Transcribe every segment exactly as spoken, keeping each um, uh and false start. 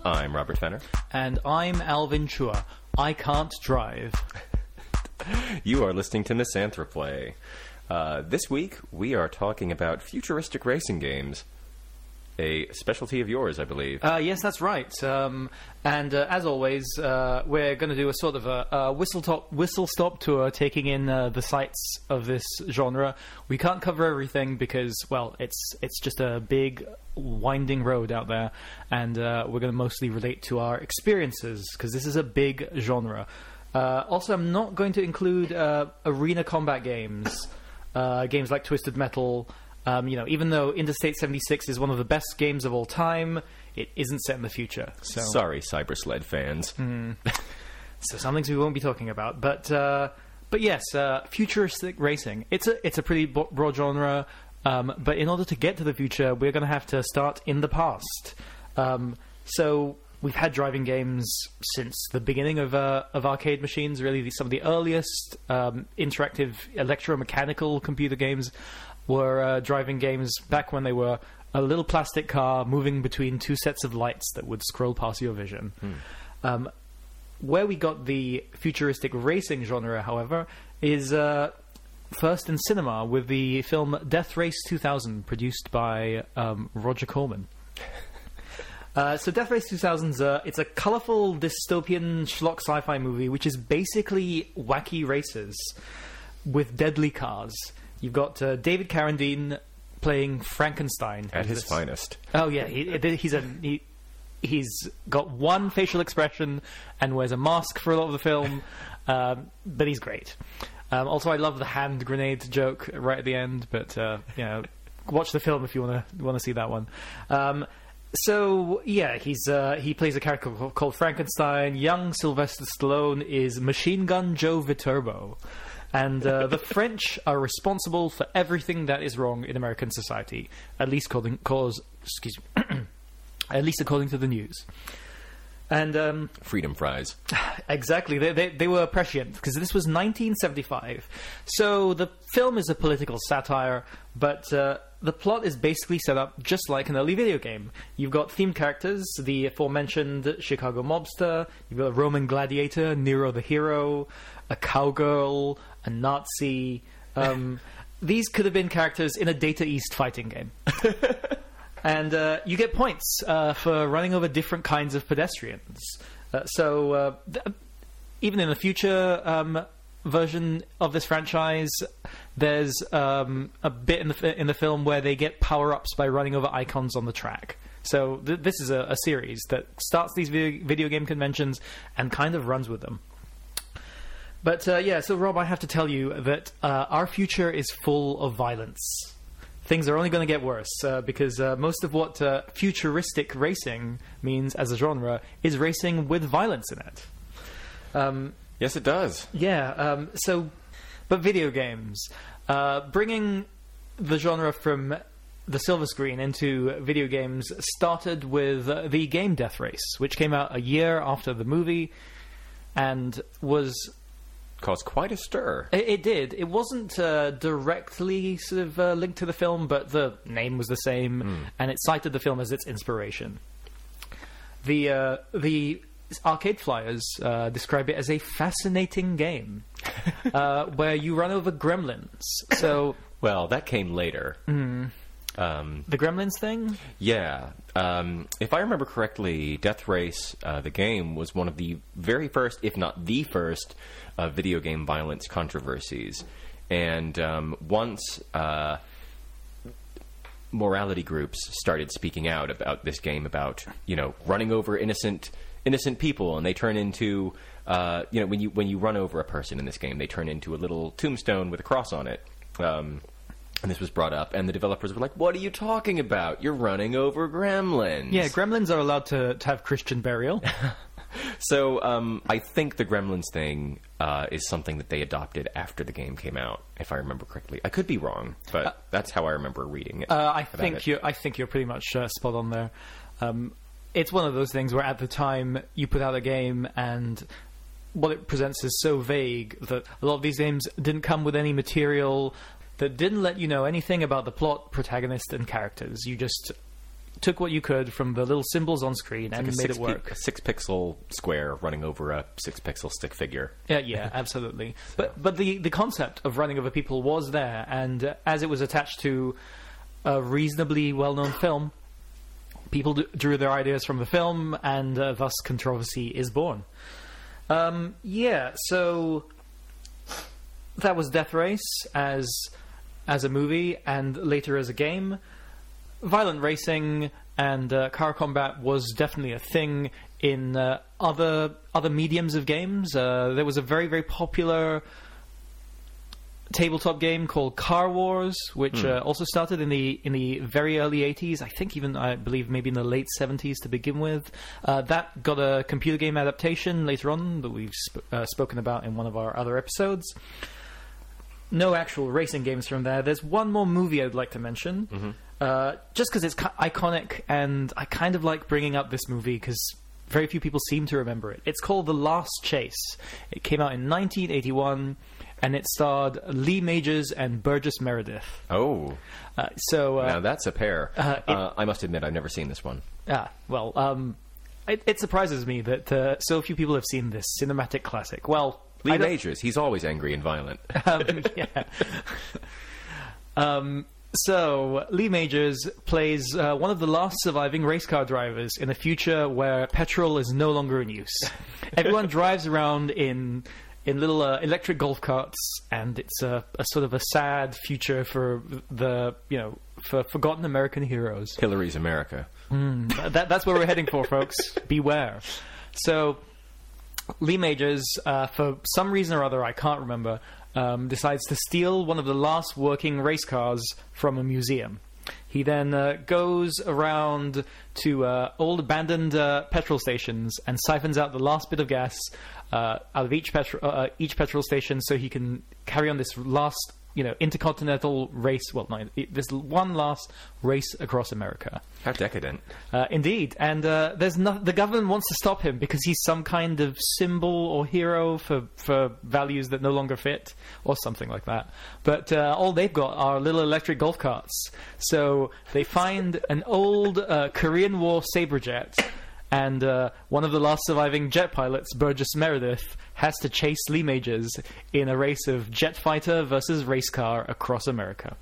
I'm Robert Fenner. And I'm Alvin Chua. I can't drive. You are listening to Misanthroplay. Uh, this week, we are talking about futuristic racing games. A specialty of yours, I believe. Uh, yes, that's right. Um, and uh, as always, uh, we're going to do a sort of a, a whistle-top, whistle-stop tour, taking in uh, the sights of this genre. We can't cover everything because, well, it's it's just a big, winding road out there, and uh, we're going to mostly relate to our experiences because this is a big genre. Uh, also, I'm not going to include uh, arena combat games, uh, games like Twisted Metal. Um, you know, even though Interstate seventy-six is one of the best games of all time, it isn't set in the future. So. Sorry, Cybersled fans. Mm. So some things we won't be talking about, but uh, but yes, uh, futuristic racing. It's a it's a pretty broad genre. Um, but in order to get to the future, we're going to have to start in the past. Um, so we've had driving games since the beginning of uh, of arcade machines. Really, some of the earliest um, interactive electromechanical computer games were uh, driving games back when they were a little plastic car moving between two sets of lights that would scroll past your vision. Hmm. Um, where we got the futuristic racing genre, however, is uh, first in cinema with the film Death Race two thousand, produced by um, Roger Corman. Uh, so Death Race two thousand, uh, it's a colourful dystopian schlock sci-fi movie which is basically wacky races with deadly cars. You've got uh, David Carradine playing Frankenstein at his this... finest. Oh yeah, he, he's a he, he's got one facial expression and wears a mask for a lot of the film, um, but he's great. Um, also, I love the hand grenade joke right at the end. But uh, you know, watch the film if you want to want to see that one. Um, so yeah, he's uh, he plays a character called Frankenstein. Young Sylvester Stallone is Machine Gun Joe Viterbo. And uh, the French are responsible for everything that is wrong in American society, at least according, cause, excuse me, at least according to the news. And um, freedom fries. Exactly, they they, they were prescient because this was nineteen seventy-five. So the film is a political satire, but uh, the plot is basically set up just like an early video game. You've got themed characters, the aforementioned Chicago mobster. You've got a Roman gladiator, Nero the hero, a cowgirl, a Nazi. Um, these could have been characters in a Data East fighting game. And uh, you get points uh, for running over different kinds of pedestrians. Uh, so uh, th- even in the future um, version of this franchise, there's um, a bit in the fi- in the film where they get power-ups by running over icons on the track. So th- this is a, a series that starts these video, video game conventions and kind of runs with them. But uh, yeah, so Rob, I have to tell you that uh, our future is full of violence. Things are only going to get worse uh, because uh, most of what uh, futuristic racing means as a genre is racing with violence in it. Um, yes, it does. Yeah. Um, so, but video games, uh, bringing the genre from the silver screen into video games started with uh, the game Death Race, which came out a year after the movie and was... caused quite a stir. It, it did. It wasn't uh, directly sort of uh, linked to the film, but the name was the same, mm. and it cited the film as its inspiration. The uh, the arcade flyers uh, describe it as a fascinating game uh, where you run over gremlins. So, well, that came later. Mm. Um, the Gremlins thing? Yeah. Um, if I remember correctly, Death Race, uh, the game, was one of the very first, if not the first, uh, video game violence controversies. And um, once uh, morality groups started speaking out about this game, about, you know, running over innocent innocent people, and they turn into, uh, you know, when you when you run over a person in this game, they turn into a little tombstone with a cross on it. Um And this was brought up, and the developers were like, what are you talking about? You're running over gremlins. Yeah, gremlins are allowed to, to have Christian burial. So um, I think the gremlins thing uh, is something that they adopted after the game came out, if I remember correctly. I could be wrong, but uh, that's how I remember reading it. Uh, I think you're, I think you're pretty much uh, spot on there. Um, it's one of those things where at the time you put out a game and what it presents is so vague that a lot of these games didn't come with any material that didn't let you know anything about the plot, protagonist, and characters. You just took what you could from the little symbols on screen and Like a made six it work. pi- a six pixel square running over a six pixel stick figure. Yeah, yeah, absolutely. But but the, the concept of running over people was there, and uh, as it was attached to a reasonably well-known film, people d- drew their ideas from the film, and uh, thus controversy is born. Um, yeah, so that was Death Race as as a movie, and later as a game. Violent racing and uh, car combat was definitely a thing in uh, other other mediums of games. Uh, there was a very very popular tabletop game called Car Wars, which Hmm. uh, also started in the in the very early eighties. I think even I believe maybe in the late seventies to begin with. Uh, that got a computer game adaptation later on that we've sp- uh, spoken about in one of our other episodes. No actual racing games from there. There's one more movie I'd like to mention, Mm-hmm. uh, just because it's ki- iconic, and I kind of like bringing up this movie because very few people seem to remember it. It's called The Last Chase. It came out in nineteen eighty-one, and it starred Lee Majors and Burgess Meredith. Oh, Uh, so, uh, now that's a pair. uh, it- uh, I must admit, I've never seen this one. ah, well, um, it, it surprises me that uh, so few people have seen this cinematic classic. Well, Lee I don't- Majors, he's always angry and violent. um, yeah. um, so, Lee Majors plays uh, one of the last surviving race car drivers in a future where petrol is no longer in use. Everyone drives around in in little uh, electric golf carts, and it's a, a sort of a sad future for the, you know, for forgotten American heroes. Hillary's America. That, that's where we're heading for, folks. Beware. So, Lee Majors, uh, for some reason or other, I can't remember, um, decides to steal one of the last working race cars from a museum. He then uh, goes around to uh, old abandoned uh, petrol stations and siphons out the last bit of gas uh, out of each petrol uh, each petrol station, so he can carry on this last, you know, intercontinental race. Well, no, this one last race across America. How decadent. Uh, indeed, and uh, there's no, the government wants to stop him because he's some kind of symbol or hero for, for values that no longer fit, or something like that. But uh, all they've got are little electric golf carts. So they find an old uh, Korean War Sabre jet, and uh, one of the last surviving jet pilots, Burgess Meredith, has to chase Lee Majors in a race of jet fighter versus race car across America.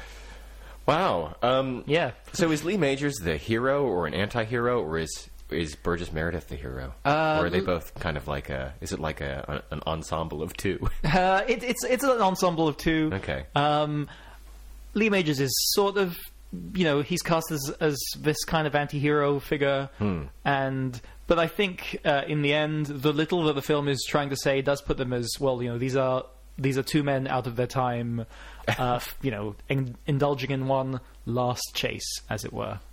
Wow. Um, Yeah. So is Lee Majors the hero or an anti-hero, or is is Burgess Meredith the hero? Uh, or are they both kind of like a? Is it like a an ensemble of two? Uh, it, it's it's an ensemble of two. Okay. Um, Lee Majors is sort of, you know, he's cast as as this kind of anti-hero figure, and but I think uh, in the end, the little that the film is trying to say does put them as, well, you know, these are these are two men out of their time, uh, f- you know, in, indulging in one last chase, as it were.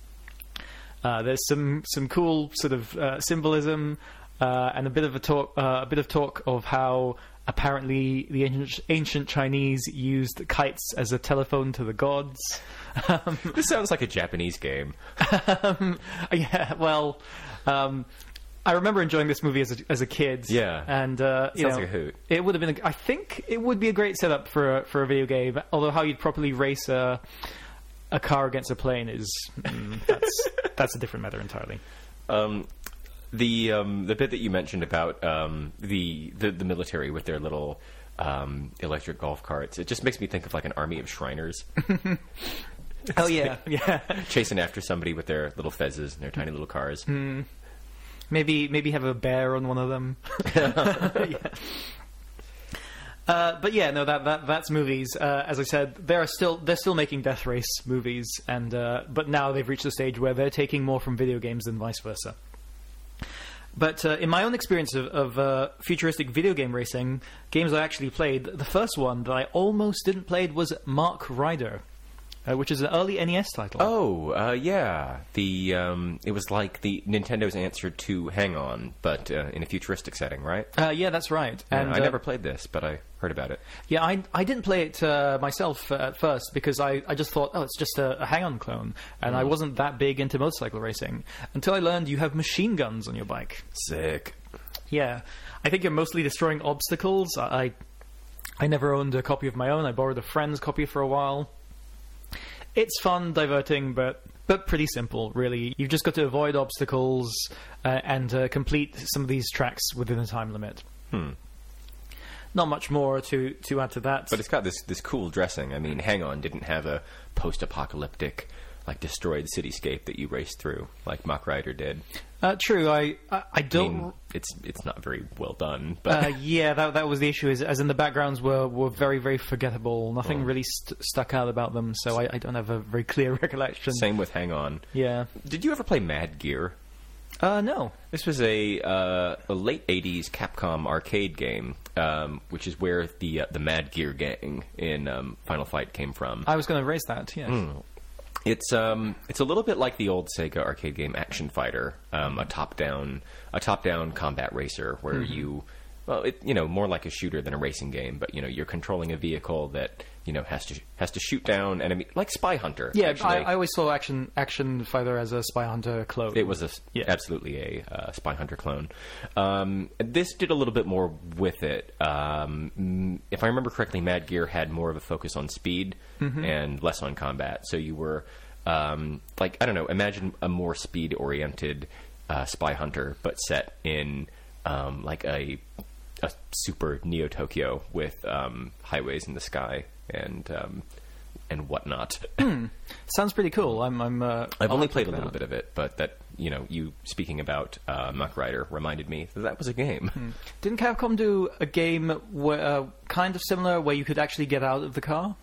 Uh, there's some some cool sort of uh, symbolism uh, and a bit of a talk uh, a bit of talk of how apparently the ancient, ancient Chinese used kites as a telephone to the gods. Um, This sounds like a Japanese game. um, yeah, well, um, I remember enjoying this movie as a, as a kid. Yeah. and uh, you Sounds know, like a hoot. It would have been. A, I think it would be a great setup for a, for a video game. Although how you'd properly race a a car against a plane is mm, that's that's a different matter entirely. Um, the um, the bit that you mentioned about um, the, the the military with their little um, electric golf carts, it just makes me think of like an army of Shriners Oh yeah, yeah. chasing after somebody with their little fezzes and their tiny little cars. Maybe maybe have a bear on one of them. Yeah. Uh, but yeah, no, that, that that's movies. Uh, as I said, they're still they're still making Death Race movies, and uh, but now they've reached the stage where they're taking more from video games than vice versa. But uh, in my own experience of, of uh, futuristic video game racing, games I actually played, the first one that I almost didn't play was Mark Rider, uh, which is an early N E S title. Oh, uh, yeah. The um, it was like the Nintendo's answer to Hang On, but uh, in a futuristic setting, right? Uh, yeah, that's right. Yeah, And I uh, never played this, but I heard about it. Yeah, I, I didn't play it uh, myself uh, at first because I, I just thought, oh, it's just a, a Hang-On clone, and I wasn't that big into motorcycle racing until I learned you have machine guns on your bike. Sick. Yeah, I think you're mostly destroying obstacles. I, I I never owned a copy of my own. I borrowed a friend's copy for a while. It's fun, diverting, but but pretty simple, really. You've just got to avoid obstacles uh, and uh, complete some of these tracks within a time limit. Hmm. Not much more to, to add to that. But it's got this this cool dressing. I mean, Hang On didn't have a post-apocalyptic, like, destroyed cityscape that you raced through, like Mach Rider did. Uh, true, I I, I I don't... mean, it's it's not very well done, but Uh, yeah, that that was the issue. Is as in the backgrounds were, were very very forgettable. Nothing Oh. really st- stuck out about them, so I, I don't have a very clear recollection. same with Hang On. Yeah. Did you ever play Mad Gear? Uh, no. This was a uh, a late eighties Capcom arcade game, um, which is where the uh, the Mad Gear gang in um, Final Fight came from. I was going to raise that. Yes. It's um it's a little bit like the old Sega arcade game Action Fighter, um, a top down a top down combat racer where you well it you know more like a shooter than a racing game, but you know you're controlling a vehicle that you know has to has to shoot down enemy like Spy Hunter. Yeah, actually. I, I always saw Action Action Fighter as a Spy Hunter clone. It was a, Yeah. absolutely a uh, Spy Hunter clone. Um, this did a little bit more with it. Um, mm, if I remember correctly, Mad Gear had more of a focus on speed and less on combat. So you were, um, like, I don't know, imagine a more speed-oriented uh, Spy Hunter, but set in, um, like, a, a super Neo-Tokyo with um, highways in the sky and... Um, and whatnot. Sounds pretty cool. I'm. I'm uh, I've I'll only check played a it little out. bit of it, but that you know, you speaking about uh, Mach Rider reminded me that that was a game. Didn't Capcom do a game where, uh, kind of similar where you could actually get out of the car?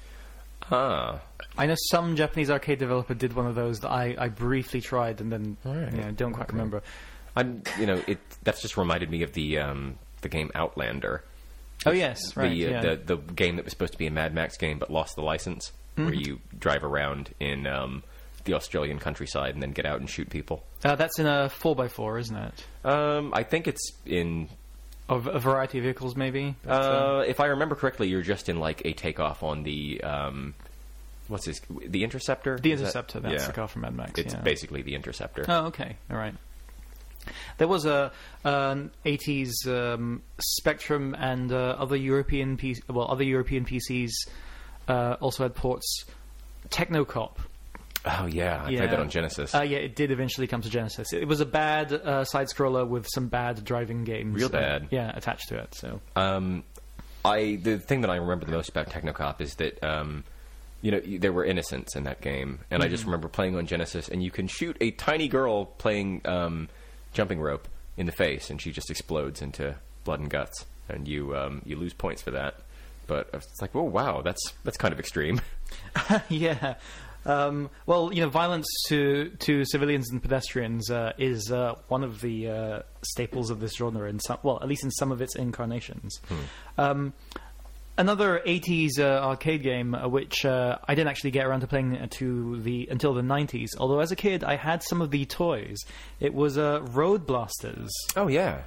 Ah, I know some Japanese arcade developer did one of those that I, I briefly tried and then Alright. yeah, don't quite remember. I'm. You know, it. That's just reminded me of the um, the game Outlander. Oh yes, right. the, uh, yeah. the the game that was supposed to be a Mad Max game but lost the license, where you drive around in um, the Australian countryside and then get out and shoot people. uh, that's in a four by four, isn't it? Um, I think it's in. Of a variety of vehicles, maybe. But, uh, Uh, if I remember correctly, you're just in like a takeoff on the um, what's this? The Interceptor. the Is that- Interceptor. That's yeah. the car from Mad Max. It's yeah. basically the Interceptor. Oh, okay. All right. There was a an eighties um, Spectrum and uh, other European P- well other European P Cs uh, also had ports. Technocop. Oh yeah, I Yeah. played that on Genesis. Uh, yeah, it did eventually come to Genesis. It was a bad uh, side scroller with some bad driving games. Real uh, bad. yeah, attached to it. So Um, I the thing that I remember the most about Technocop is that um, you know y- there were innocents in that game, and I just remember playing on Genesis, and you can shoot a tiny girl playing um, jumping rope in the face, and she just explodes into blood and guts, and you um, you lose points for that. But it's like, oh wow, that's that's kind of extreme. yeah. Um, well, you know, violence to to civilians and pedestrians uh, is uh, one of the uh, staples of this genre. In some, well, at least in some of its incarnations. Um, another eighties uh, arcade game, uh, which uh, I didn't actually get around to playing uh, to the until the nineties. Although as a kid, I had some of the toys. It was uh, Road Blasters. Oh yeah.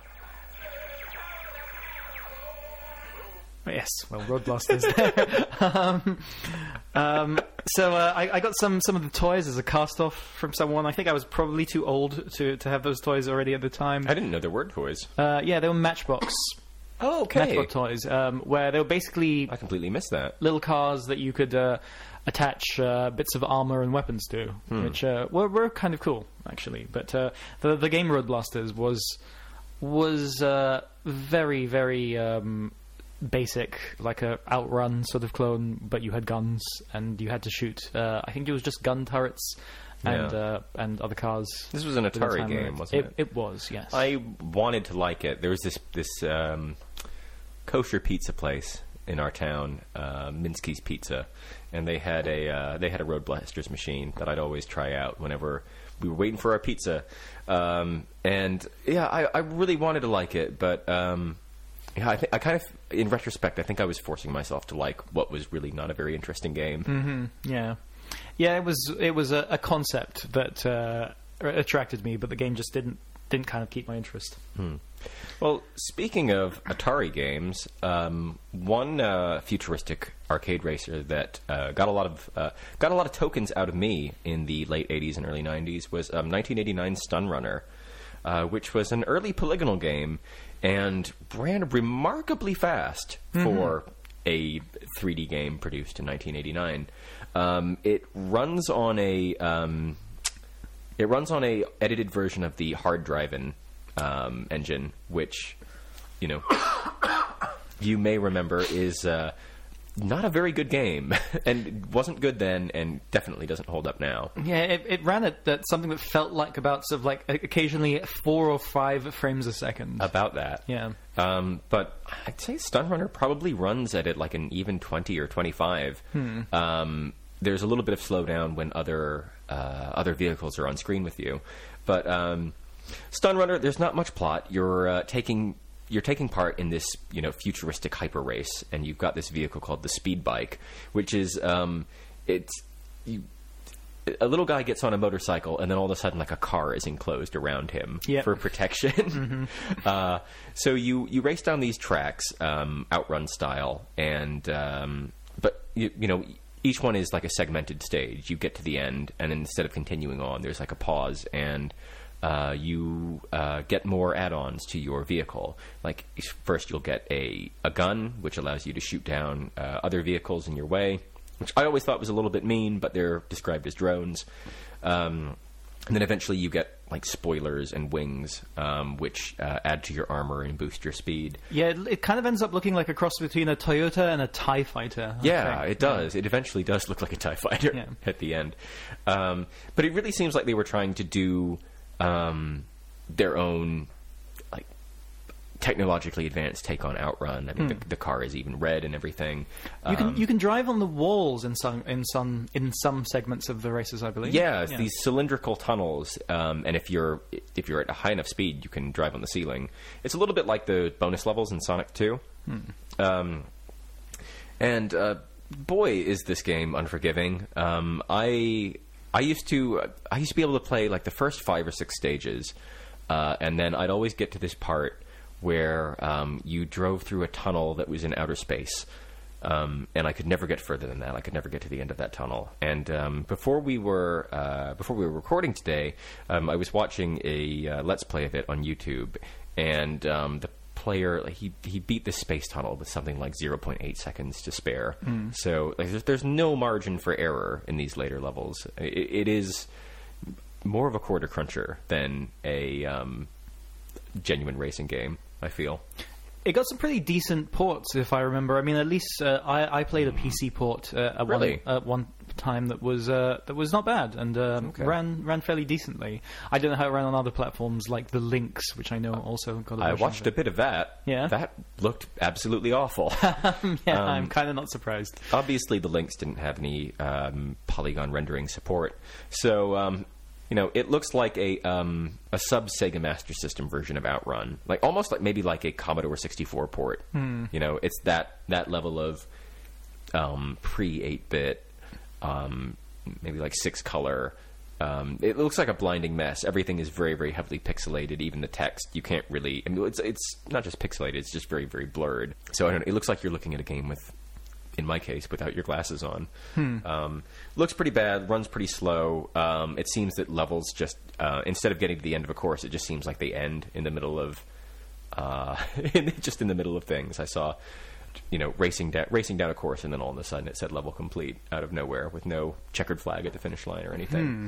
Yes, well, Road Blasters. um, um, so uh, I, I got some, some of the toys as a cast-off from someone. I think I was probably too old to, to have those toys already at the time. I didn't know there were toys. Uh, yeah, they were Matchbox. Oh, Matchbox toys, um, where they were basically I completely missed that. little cars that you could uh, attach uh, bits of armor and weapons to, which uh, were, were kind of cool, actually. But uh, the, the game Road Blasters was was uh, very, very... Um, basic, like a Outrun sort of clone, but you had guns and you had to shoot. Uh, I think it was just gun turrets and Yeah. uh, and other cars. This was an with a Atari time game, limit. wasn't It, it? it was, yes. I wanted to like it. There was this this um, kosher pizza place in our town, uh, Minsky's Pizza, and they had a uh, they had a Road Blasters machine that I'd always try out whenever we were waiting for our pizza. Um, and yeah, I, I really wanted to like it, but um, yeah, I think I kind of, in retrospect, I think I was forcing myself to like what was really not a very interesting game. Mm-hmm. Yeah, yeah. It was it was a, a concept that uh, attracted me, but the game just didn't didn't kind of keep my interest. Hmm. Well, speaking of Atari games, um, one uh, futuristic arcade racer that uh, got a lot of uh, got a lot of tokens out of me in the late eighties and early nineties was um, nineteen eighty-nine Stun Runner, uh, which was an early polygonal game and ran remarkably fast for a three D game produced in nineteen eighty-nine. Um, it runs on a um, it runs on a edited version of the hard driving um, engine, which you know you may remember is uh, not a very good game, and it wasn't good then, and definitely doesn't hold up now. Yeah, it, it ran at that something that felt like about sort of like occasionally four or five frames a second. About that, yeah. Um, but I'd say Stun Runner probably runs at it like an even twenty or twenty-five. Hmm. Um, there's a little bit of slowdown when other uh, other vehicles are on screen with you, but um, Stun Runner, there's not much plot. You're uh, taking you're taking part in this, you know, futuristic hyper race, and you've got this vehicle called the Speed Bike, which is um, it's you. A little guy gets on a motorcycle, and then all of a sudden, like, a car is enclosed around him yep. for protection. Mm-hmm. uh, so you, you race down these tracks, um, outrun style, and um, but you, you know each one is like a segmented stage. You get to the end, and instead of continuing on, there's like a pause, and uh, you uh, get more add-ons to your vehicle. Like first, you'll get a a gun, which allows you to shoot down uh, other vehicles in your way, which I always thought was a little bit mean, but they're described as drones. Um, and then eventually you get, like, spoilers and wings, um, which uh, add to your armor and boost your speed. Yeah, it, it kind of ends up looking like a cross between a Toyota and a TIE Fighter. I Yeah, think. it does. Yeah. It eventually does look like a TIE Fighter yeah. at the end. Um, but it really seems like they were trying to do um, their own, like, technologically advanced take on Outrun. I mean, mm. the, the car is even red and everything. You can um, you can drive on the walls in some in some in some segments of the races, I believe. Yeah, yeah. These cylindrical tunnels, um, and if you're if you're at a high enough speed, you can drive on the ceiling. It's a little bit like the bonus levels in Sonic two. Hmm. Um, and uh, boy, is this game unforgiving. Um, I I used to I used to be able to play like the first five or six stages, uh, and then I'd always get to this part where um, you drove through a tunnel that was in outer space, um, and I could never get further than that. I could never get to the end of that tunnel. And um, before we were uh, before we were recording today, um, I was watching a uh, Let's Play of it on YouTube, and um, the player like, he he beat the space tunnel with something like zero point eight seconds to spare. Mm. So like, there's, there's no margin for error in these later levels. It, it is more of a quarter cruncher than a um, genuine racing game, I feel. It got some pretty decent ports, if I remember. I mean, at least uh, I, I played a P C port uh, at, really? one, at one time that was uh, that was not bad and um, okay. ran ran fairly decently. I don't know how it ran on other platforms like the Lynx, which I know also got a I watched a bit of that. Yeah? That looked absolutely awful. yeah, um, I'm kind of not surprised. Obviously, the Lynx didn't have any um, polygon rendering support, so... Um, You know, it looks like a um, a sub Sega Master System version of Outrun, like almost like maybe like a Commodore sixty-four port. Hmm. You know, it's that that level of um, pre eight bit, um, maybe like six color. Um, it looks like a blinding mess. Everything is very very heavily pixelated. Even the text, you can't really. I mean, it's it's not just pixelated; it's just very very blurred. So I don't know. It looks like you're looking at a game with, in my case, without your glasses on. Hmm. Um, looks pretty bad, runs pretty slow. Um, it seems that levels just, uh, instead of getting to the end of a course, it just seems like they end in the middle of, uh, just in the middle of things. I saw, you know, racing, da- racing down a course, and then all of a sudden it said level complete out of nowhere with no checkered flag at the finish line or anything. Hmm.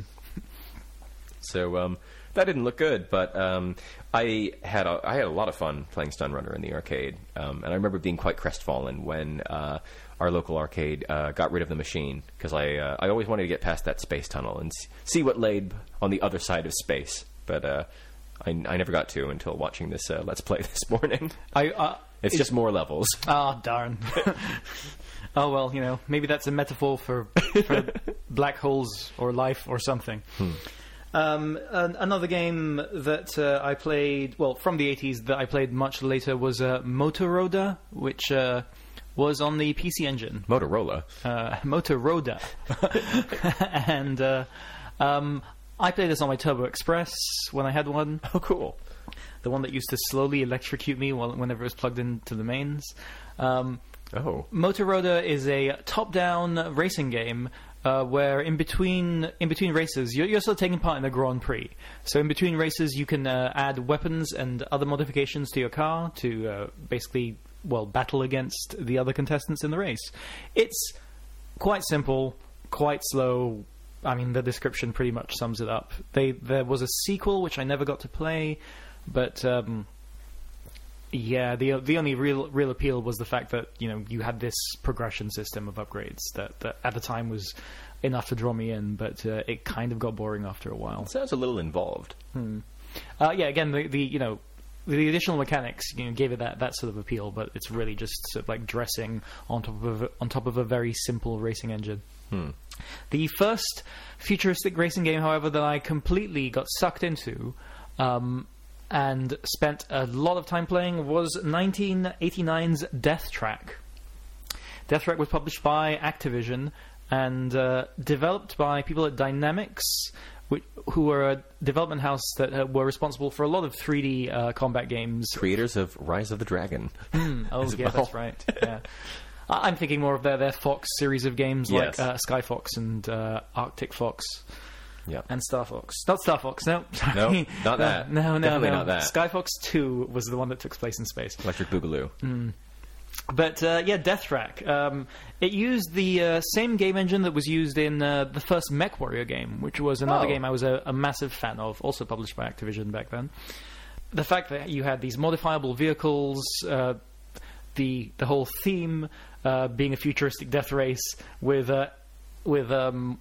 So, um, that didn't look good, but um, I had a, I had a lot of fun playing Stun Runner in the arcade, um, and I remember being quite crestfallen when uh, our local arcade uh, got rid of the machine, because I uh, I always wanted to get past that space tunnel and s- see what laid on the other side of space, but uh, I, I never got to until watching this uh, Let's Play this morning. I uh, it's just more levels. Ah, oh, darn. Oh, well, you know, maybe that's a metaphor for, for black holes or life or something. Hmm. Um, an- another game that uh, I played, well, from the eighties that I played much later was uh, Motoroda, which uh, was on the P C Engine. Motorola? Uh, Motoroda. And uh, um, I played this on my Turbo Express when I had one. Oh, cool. The one that used to slowly electrocute me while, whenever it was plugged into the mains. Um, oh. Motoroda is a top-down racing game Uh, where in between in between races, you're, you're still taking part in a Grand Prix. So in between races, you can uh, add weapons and other modifications to your car to uh, basically well, battle against the other contestants in the race. It's quite simple, quite slow. I mean, the description pretty much sums it up. They there was a sequel which I never got to play, but um, yeah, the the only real real appeal was the fact that you know you had this progression system of upgrades that, that at the time was enough to draw me in, but uh, it kind of got boring after a while. It sounds a little involved. Hmm. Uh, yeah, again, the, the you know the additional mechanics you know gave it that, that sort of appeal, but it's really just sort of like dressing on top of a, on top of a very simple racing engine. Hmm. The first futuristic racing game, however, that I completely got sucked into um, and spent a lot of time playing was nineteen eighty-nine's Death Track. Death Track was published by Activision and uh, developed by people at Dynamics, which, who were a development house that uh, were responsible for a lot of three D uh, combat games. Creators of Rise of the Dragon. Mm, oh, yeah, well. that's right. Yeah. I'm thinking more of their, their Fox series of games, Yes. like uh, Sky Fox and uh, Arctic Fox. Yeah. And Star Fox. Not Star Fox, no. No, Sorry. not that. No, no, Definitely no. not that. Sky Fox two was the one that took place in space. Electric Boogaloo. Mm. But, uh, yeah, Death Track. Um, it used the uh, same game engine that was used in uh, the first MechWarrior game, which was another Oh. game I was a, a massive fan of, also published by Activision back then. The fact that you had these modifiable vehicles, uh, the the whole theme uh, being a futuristic death race with uh, with um,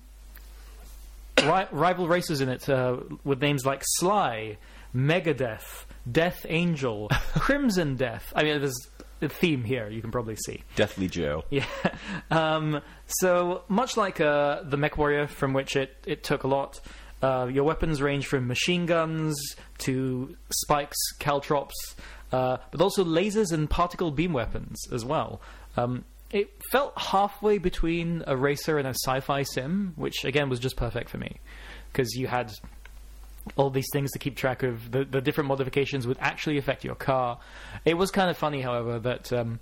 ri- rival racers in it uh, with names like Sly, Megadeth, Death Angel, Crimson Death. I mean, there's a theme here you can probably see. Deathly Joe. Yeah. Um, so much like uh, the MechWarrior, from which it, it took a lot, uh, your weapons range from machine guns to spikes, caltrops, uh, but also lasers and particle beam weapons as well. Um, it felt halfway between a racer and a sci-fi sim, which again was just perfect for me, because you had all these things to keep track of. The, the different modifications would actually affect your car. It was kind of funny, however, that um,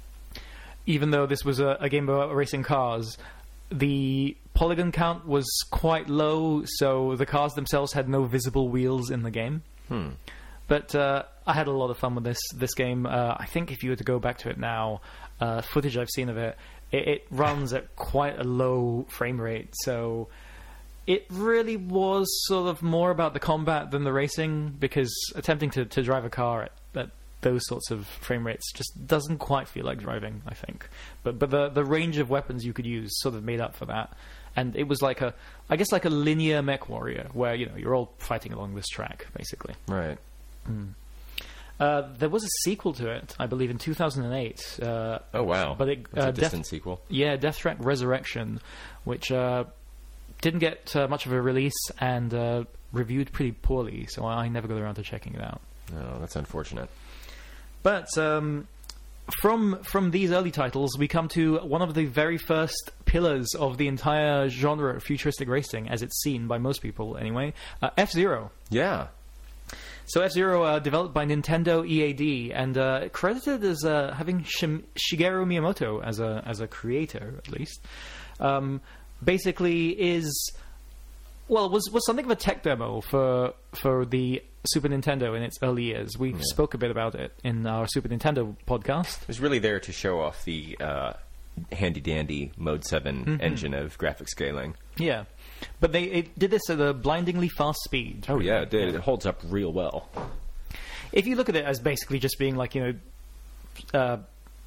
even though this was a, a game about racing cars, the polygon count was quite low, so the cars themselves had no visible wheels in the game. Hmm. But uh, I had a lot of fun with this this game. Uh, I think if you were to go back to it now, uh, footage I've seen of it, it, it runs at quite a low frame rate, so it really was sort of more about the combat than the racing, because attempting to, to drive a car at, at those sorts of frame rates just doesn't quite feel like driving, I think. But but the the range of weapons you could use sort of made up for that. And it was like a, I guess like a linear MechWarrior, where, you know, you're all fighting along this track, basically. Right. Mm. Uh, there was a sequel to it, I believe, in two thousand eight. Uh, Oh, wow. But it, That's uh, a distant Death, sequel. yeah, Death Track Resurrection, which uh, didn't get uh, much of a release and uh, reviewed pretty poorly, so I never got around to checking it out. Oh, that's unfortunate. But um, from from these early titles, we come to one of the very first pillars of the entire genre of futuristic racing, as it's seen by most people anyway, uh, F-Zero. Yeah. So F-Zero, uh, developed by Nintendo E A D, and uh, credited as uh, having Shim- Shigeru Miyamoto as a as a creator, at least. Um, basically, is well was was something of a tech demo for for the Super Nintendo in its early years. We Yeah. spoke a bit about it in our Super Nintendo podcast. It was really there to show off the uh, handy-dandy Mode seven Mhm. engine of graphic scaling. Yeah, but they it did this at a blindingly fast speed. Oh, yeah, it did. It holds up real well. If you look at it as basically just being like, you know, uh,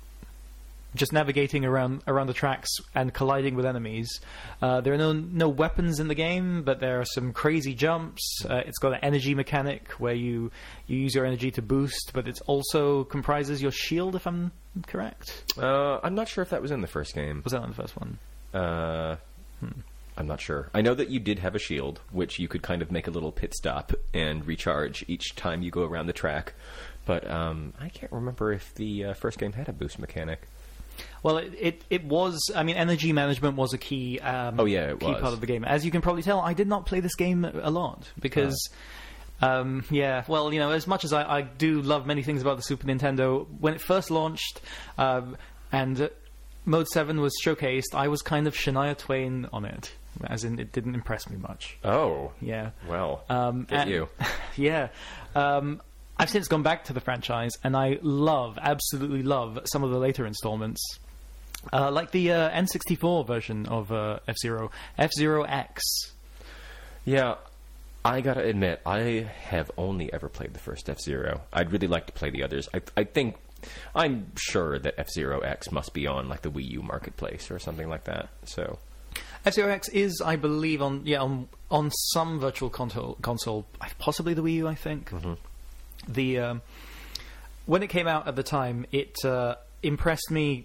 just navigating around around the tracks and colliding with enemies, uh, there are no no weapons in the game, but there are some crazy jumps. Uh, it's got an energy mechanic where you you use your energy to boost, but it also comprises your shield, if I'm correct. Uh, I'm not sure if that was in the first game. Was that on the first one? Uh, Hmm. I'm not sure. I know that you did have a shield, which you could kind of make a little pit stop and recharge each time you go around the track. But um, I can't remember if the uh, first game had a boost mechanic. Well, it, it it was. I mean, energy management was a key. Um, Oh, yeah, it key was. part of the game. As you can probably tell, I did not play this game a lot because, um, yeah. Well, you know, as much as I, I do love many things about the Super Nintendo, when it first launched, um, and uh, Mode Seven was showcased, I was kind of Shania Twain on it, as in it didn't impress me much. Oh, Yeah. well, Um, get and- you. yeah. Um, I've since gone back to the franchise, and I love, absolutely love, some of the later installments. Uh, like the uh, N sixty-four version of uh, F-Zero, F-Zero X. Yeah, I gotta admit, I have only ever played the first F-Zero. I'd really like to play the others. I, I think, I'm sure that F-Zero X must be on like the Wii U Marketplace or something like that. So, F-Zero X is, I believe, on yeah on on some virtual console, console, possibly the Wii U. I think. Mm-hmm. The um, when it came out at the time, it uh, impressed me.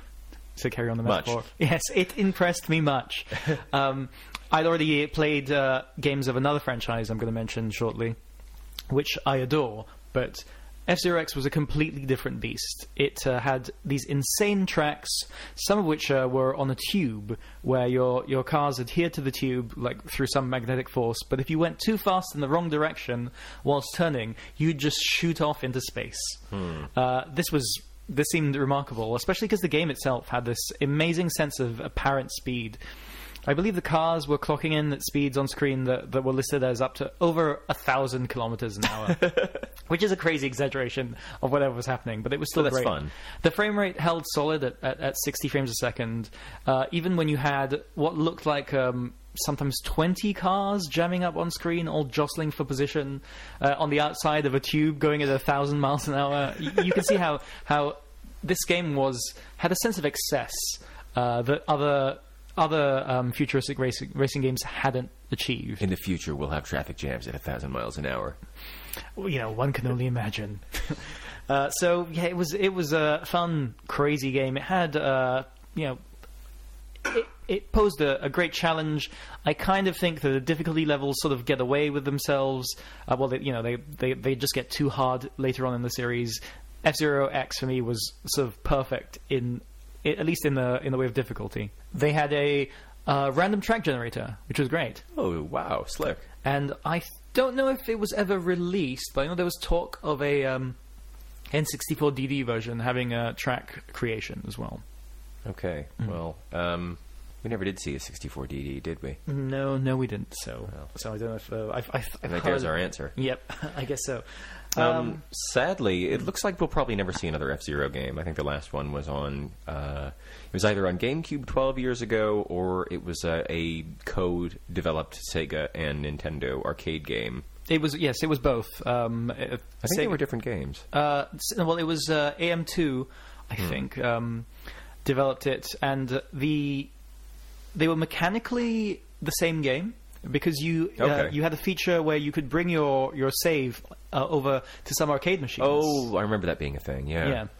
To carry on the metaphor, much. Yes, it impressed me much. um, I'd already played uh, games of another franchise I'm going to mention shortly, which I adore, but F-Zero X was a completely different beast. It uh, had these insane tracks, some of which uh, were on a tube, where your your cars adhered to the tube like through some magnetic force, but if you went too fast in the wrong direction whilst turning, you'd just shoot off into space. Hmm. Uh, this was... This seemed remarkable, especially because the game itself had this amazing sense of apparent speed. I believe the cars were clocking in at speeds on screen that, that were listed as up to over a thousand kilometers an hour, which is a crazy exaggeration of whatever was happening, but it was still But that's great. fun. The frame rate held solid at, at, at sixty frames a second, uh, even when you had what looked like um, sometimes twenty cars jamming up on screen, all jostling for position uh, on the outside of a tube going at a thousand miles an hour. you, you can see how how this game was had a sense of excess uh, that other other um, futuristic racing racing games hadn't achieved. In the future, we'll have traffic jams at a thousand miles an hour. Well, you know, one can only imagine. uh, so yeah, it was it was a fun, crazy game. It had uh, you know. It, it posed a, a great challenge. I kind of think that the difficulty levels sort of get away with themselves. Uh, well, they, you know, they, they they just get too hard later on in the series. F-Zero X for me was sort of perfect in, at least in the in the way of difficulty. They had a uh, random track generator, which was great. Oh, wow, slick. And I don't know if it was ever released, but I know there was talk of a um, N sixty-four D D version having a track creation as well. Okay, Mm-hmm. well, um, we never did see a sixty-four D D, did we? No, no, we didn't. So, Well. so I don't know if uh, I've, I've, I I've think there's heard- our answer. Yep, I guess so. Um, Um, sadly, it looks like we'll probably never see another F-Zero game. I think the last one was on, uh, it was either on GameCube twelve years ago, or it was uh, a code-developed Sega and Nintendo arcade game. It was yes, it was both. Um, I think they were different games. Uh, s- well, it was uh, A M two, I Hmm. think, um, developed it, and the they were mechanically the same game because you uh, Okay. you had a feature where you could bring your your save uh, over to some arcade machines. Oh, I remember that being a thing, yeah. Yeah.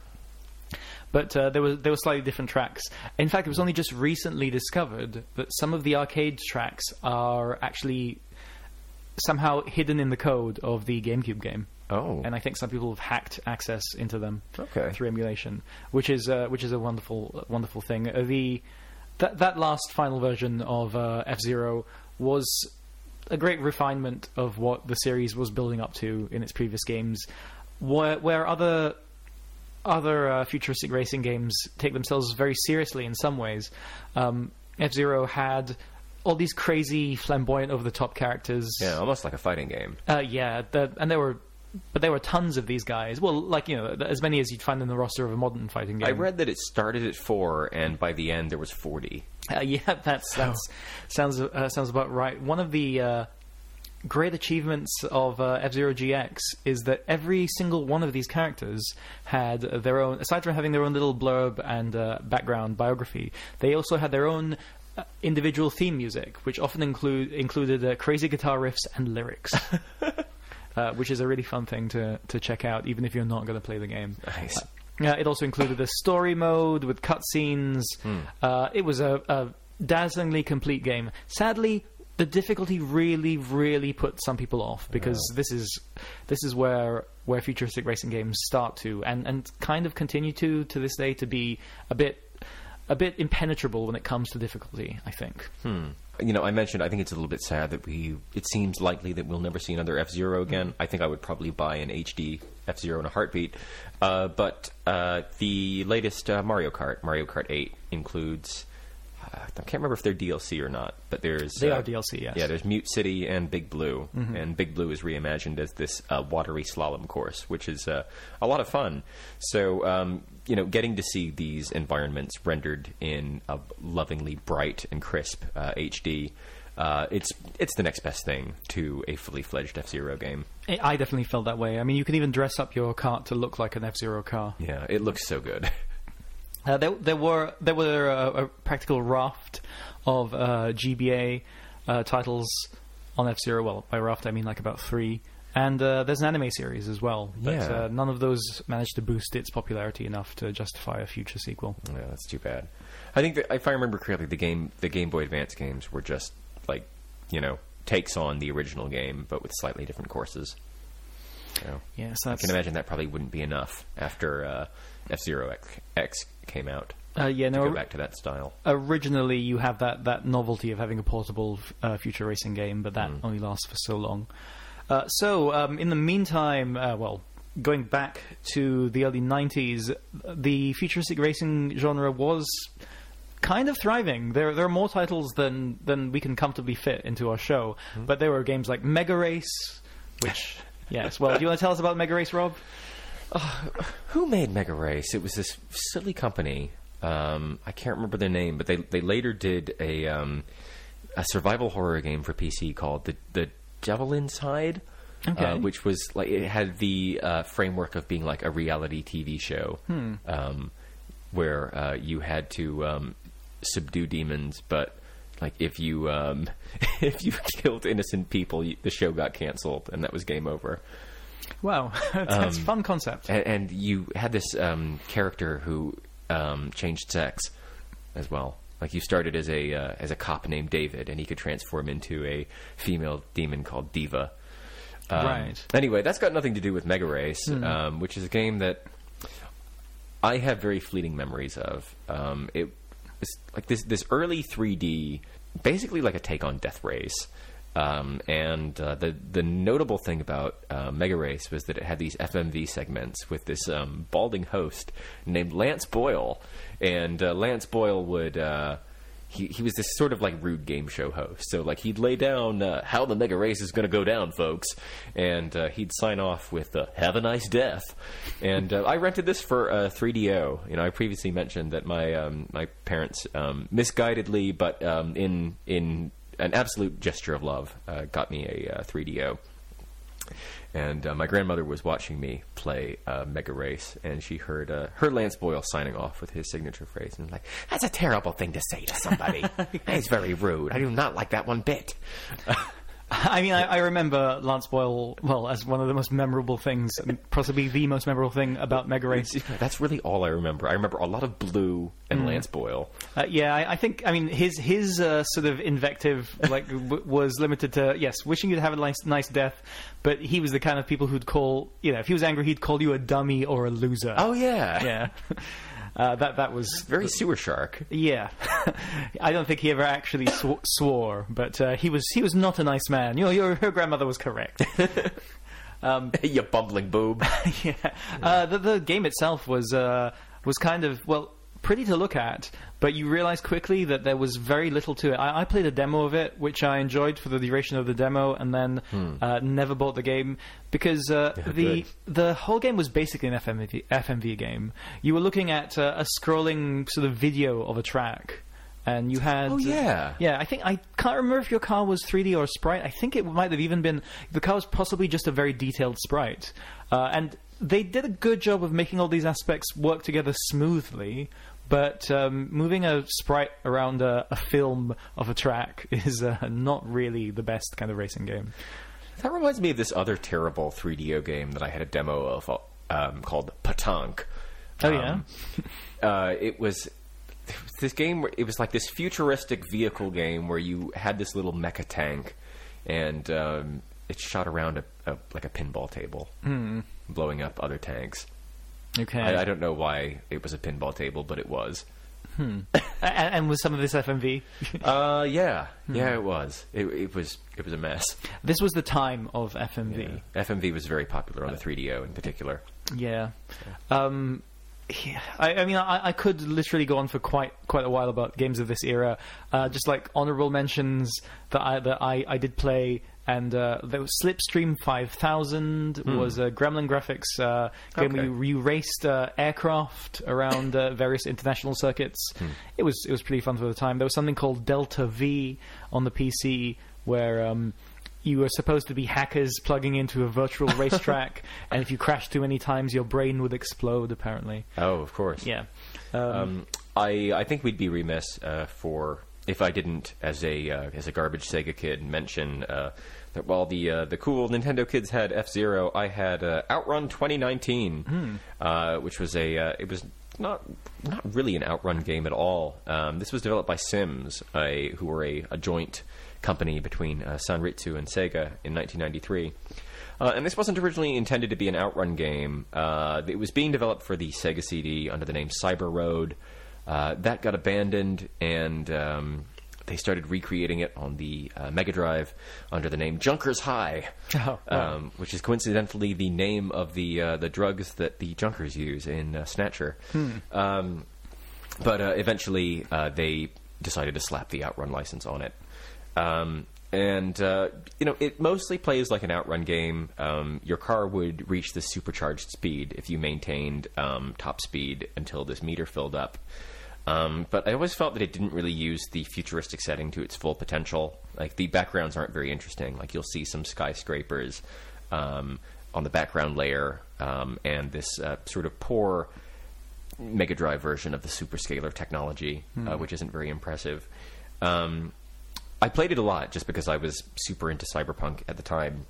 But uh, there was there were slightly different tracks. In fact, it was only just recently discovered that some of the arcade tracks are actually somehow hidden in the code of the GameCube game. Oh. And I think some people have hacked access into them Okay. through emulation, which is uh, which is a wonderful wonderful thing. Uh, the that that last final version of uh, F-Zero was a great refinement of what the series was building up to in its previous games, where where other other uh, futuristic racing games take themselves very seriously in some ways. Um, F-Zero had all these crazy, flamboyant, over-the-top characters. Yeah, almost like a fighting game. Uh, yeah, the, and there were, but there were tons of these guys. Well, like you know, as many as you'd find in the roster of a modern fighting game. I read that it started at four, and by the end there was forty. Uh, yeah, that's that's sounds uh, sounds about right. One of the uh, great achievements of uh, F-Zero G X is that every single one of these characters had their own. Aside from having their own little blurb and uh, background biography, they also had their own uh, individual theme music, which often include included uh, crazy guitar riffs and lyrics. Uh, which is a really fun thing to, to check out, even if you're not going to play the game. Nice. Uh, uh, it also included a story mode with cutscenes. Hmm. Uh, it was a, a dazzlingly complete game. Sadly, the difficulty really, really put some people off because Oh. this is this is where where futuristic racing games start to and, and kind of continue to to this day to be a bit a bit impenetrable when it comes to difficulty, I think. Hmm. You know, I mentioned, I think it's a little bit sad that we, it seems likely that we'll never see another F-Zero again. I think I would probably buy an H D F-Zero in a heartbeat. Uh, but uh, the latest uh, Mario Kart, Mario Kart eight, includes, I can't remember if they're D L C or not, but there's They uh, are D L C, yes. Yeah, there's Mute City and Big Blue, Mm-hmm. and Big Blue is reimagined as this uh, watery slalom course, which is uh, a lot of fun. So, um, you know, getting to see these environments rendered in a lovingly bright and crisp uh, H D, uh, it's it's the next best thing to a fully fledged F-Zero game. I definitely felt that way. I mean, you can even dress up your kart to look like an F-Zero car. Yeah, it looks so good. Uh, there, there were there were a, a practical raft of uh, G B A uh, titles on F-Zero. Well, by raft I mean like about three. And uh, there's an anime series as well, but Yeah. uh, none of those managed to boost its popularity enough to justify a future sequel. Yeah, that's too bad. I think that if I remember correctly, the game, the Game Boy Advance games were just like, you know, takes on the original game, but with slightly different courses. So Yes, I that's can imagine that probably wouldn't be enough after uh, F-Zero X, X came out uh, yeah. to No, go back to that style. originally you have that, that novelty of having a portable uh, future racing game, but that only lasts for so long. Uh, so, um, in the meantime, uh, well, going back to the early nineties, the futuristic racing genre was kind of thriving. There, there are more titles than than we can comfortably fit into our show, but there were games like Mega Race, which, yes. Well, do you want to tell us about Mega Race, Rob? Who made Mega Race? It was this silly company. Um, I can't remember their name, but they they later did a um, a survival horror game for P C called the the Devil Inside, Okay. uh, which was like it had the uh, framework of being like a reality T V show, um, where uh, you had to um, subdue demons, but like if you um, if you killed innocent people, you, the show got canceled, and that was game over. Wow, that's a fun concept. And, and you had this um, character who um, changed sex as well. Like you started as a uh, as a cop named David, and he could transform into a female demon called Diva. Um, Right. Anyway, that's got nothing to do with Mega Race, um, which is a game that I have very fleeting memories of. Um, it was like this this early three D, basically like a take on Death Race. Um, and uh, the the notable thing about uh, Mega Race was that it had these F M V segments with this um, balding host named Lance Boyle, and uh, Lance Boyle would uh, he he was this sort of like rude game show host. So like he'd lay down uh, how the Mega Race is going to go down, folks, and uh, he'd sign off with uh, "Have a nice death." And uh, I rented this for uh, three D O. You know, I previously mentioned that my um, my parents um, misguidedly, but um, in in an absolute gesture of love, uh, got me a uh, three D O. And uh, my grandmother was watching me play uh, Mega Race, and she heard uh, heard Lance Boyle signing off with his signature phrase, and was like, "That's a terrible thing to say to somebody. It's very rude. I do not like that one bit." I mean, I, I remember Lance Boyle, well, as one of the most memorable things, possibly the most memorable thing about Mega Race. That's really all I remember. I remember a lot of Blue and Lance Boyle. Uh, yeah, I, I think, I mean, his his uh, sort of invective like w- was limited to, yes, wishing you to have a nice, nice death, but he was the kind of people who'd call, you know, if he was angry, he'd call you a dummy or a loser. Oh, yeah. Yeah. Uh, that that was Very sewer shark. yeah. I don't think he ever actually sw- swore, but uh, he was he was not a nice man. You know, your her grandmother was correct. You bumbling boob. yeah. Uh, the the game itself was uh, was kind of well pretty to look at, but you realize quickly that there was very little to it. I, I played a demo of it, which I enjoyed for the duration of the demo, and then uh, never bought the game because uh, Yeah, the good. the whole game was basically an F M V, F M V game. You were looking at uh, a scrolling sort of video of a track. And you had, Oh, yeah. yeah. I think I can't remember if your car was three D or sprite. I think it might have even been the car was possibly just a very detailed sprite, uh, and they did a good job of making all these aspects work together smoothly. But um, moving a sprite around a, a film of a track is uh, not really the best kind of racing game. That reminds me of this other terrible three D O game that I had a demo of um, called Patank. Oh yeah, Um, uh, it was this game where it was like this futuristic vehicle game where you had this little mecha tank, and um, it shot around a, a like a pinball table, blowing up other tanks. okay. I, I don't know why it was a pinball table, but it was. and, and was some of this F M V? Uh, yeah, yeah, it was. It, it was. It was a mess. This was the time of F M V. Yeah. F M V was very popular on the three D O in particular. Yeah. Um, Yeah, I, I mean, I, I could literally go on for quite quite a while about games of this era. Uh, just like honorable mentions that I that I, I did play, and uh, there was Slipstream five thousand Hmm. was a Gremlin Graphics uh, game Okay. where you, you raced uh, aircraft around uh, various international circuits. Hmm. It was it was pretty fun for the time. There was something called Delta V on the P C where. Um, You were supposed to be hackers plugging into a virtual racetrack, and if you crashed too many times, your brain would explode. Apparently, Oh, of course. yeah. Um, Um, I I think we'd be remiss uh, for if I didn't, as a uh, as a garbage Sega kid, mention uh, that while the uh, the cool Nintendo kids had F-Zero, I had uh, Outrun twenty nineteen, uh, which was a uh, it was not not really an Outrun game at all. Um, this was developed by Sims, a, who were a, a joint company between uh, Sanritsu and Sega in nineteen ninety-three. Uh, and this wasn't originally intended to be an Outrun game. Uh, it was being developed for the Sega C D under the name Cyber Road. Uh, that got abandoned, and um, they started recreating it on the uh, Mega Drive under the name Junkers High, Oh, wow. um, which is coincidentally the name of the uh, the drugs that the Junkers use in uh, Snatcher. Um, but uh, eventually, uh, they decided to slap the Outrun license on it. Um, and, uh, you know, it mostly plays like an Outrun game. Um, your car would reach the supercharged speed if you maintained um, top speed until this meter filled up. Um, but I always felt that it didn't really use the futuristic setting to its full potential. Like, the backgrounds aren't very interesting. Like, you'll see some skyscrapers um, on the background layer, um, and this uh, sort of poor Mega Drive version of the superscalar technology, uh, which isn't very impressive. Um, I played it a lot just because I was super into Cyberpunk at the time.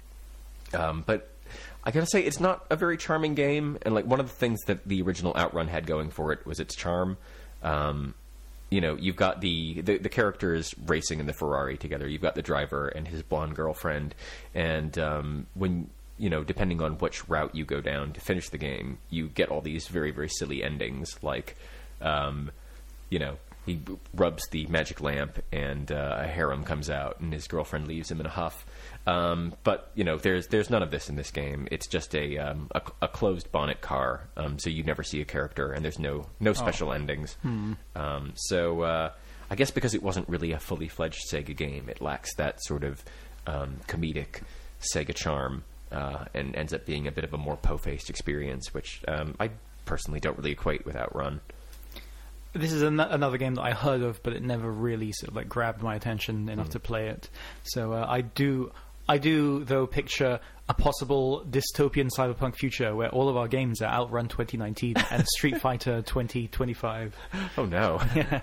Um, but I gotta say, it's not a very charming game. And like one of the things that the original Outrun had going for it was its charm. Um, you know, you've got the, the the characters racing in the Ferrari together. You've got the driver and his blonde girlfriend. And um, when you know, depending on which route you go down to finish the game, you get all these very very silly endings, like um, you know. He rubs the magic lamp, and uh, a harem comes out, and his girlfriend leaves him in a huff. Um, but you know, there's there's none of this in this game. It's just a um, a, a closed bonnet car, um, so you never see a character, and there's no no special endings. Um, so uh, I guess because it wasn't really a fully fledged Sega game, it lacks that sort of um, comedic Sega charm, uh, and ends up being a bit of a more po-faced experience, which um, I personally don't really equate with Outrun. This is an- another game that I heard of, but it never really sort of like grabbed my attention enough to play it. So uh, I do, I do though picture a possible dystopian cyberpunk future where all of our games are Outrun twenty nineteen and Street Fighter twenty twenty-five. Oh no! Yeah,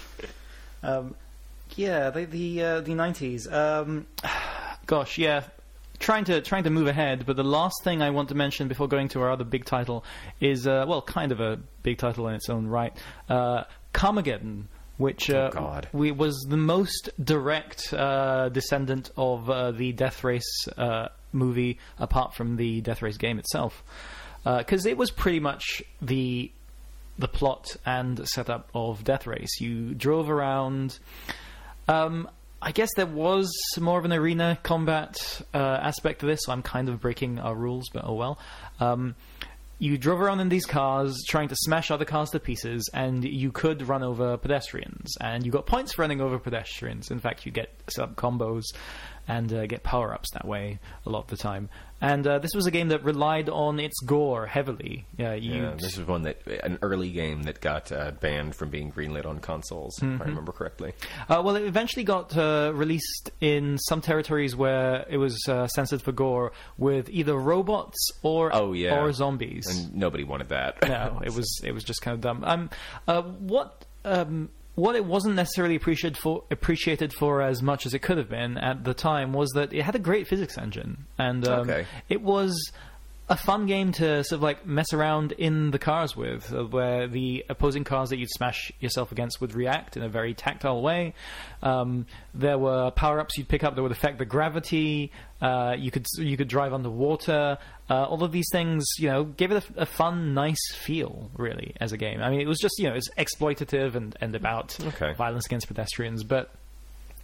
um, yeah, the the uh, the nineties. Um, gosh, yeah. Trying to trying to move ahead, but the last thing I want to mention before going to our other big title is, uh, well, kind of a big title in its own right, uh, Carmageddon, which uh, Oh, God. we, was the most direct uh, descendant of uh, the Death Race uh, movie, apart from the Death Race game itself, because it was pretty much the the plot and setup of Death Race. You drove around. Um, I guess there was more of an arena combat uh, aspect to this, so I'm kind of breaking our rules, but oh well. Um, you drove around in these cars trying to smash other cars to pieces, and you could run over pedestrians, and you got points for running over pedestrians. In fact, you get set up combos and uh, get power-ups that way a lot of the time. And uh, this was a game that relied on its gore heavily. Yeah, you Yeah, this was one that an early game that got uh, banned from being greenlit on consoles, if I remember correctly. Uh, well, it eventually got uh, released in some territories where it was uh, censored for gore with either robots or Oh yeah, or zombies. and nobody wanted that. No, it was it was just kind of dumb. Um, uh, what um, what it wasn't necessarily appreciated for appreciated for as much as it could have been at the time was that it had a great physics engine, and um, Okay. it was a fun game to sort of like mess around in the cars with, uh, where the opposing cars that you'd smash yourself against would react in a very tactile way. Um, there were power-ups you'd pick up that would affect the gravity. Uh, you could you could drive underwater. Uh, all of these things, you know, gave it a, a fun, nice feel, really, as a game. I mean, it was just, you know, it's exploitative and, and about Okay. violence against pedestrians, but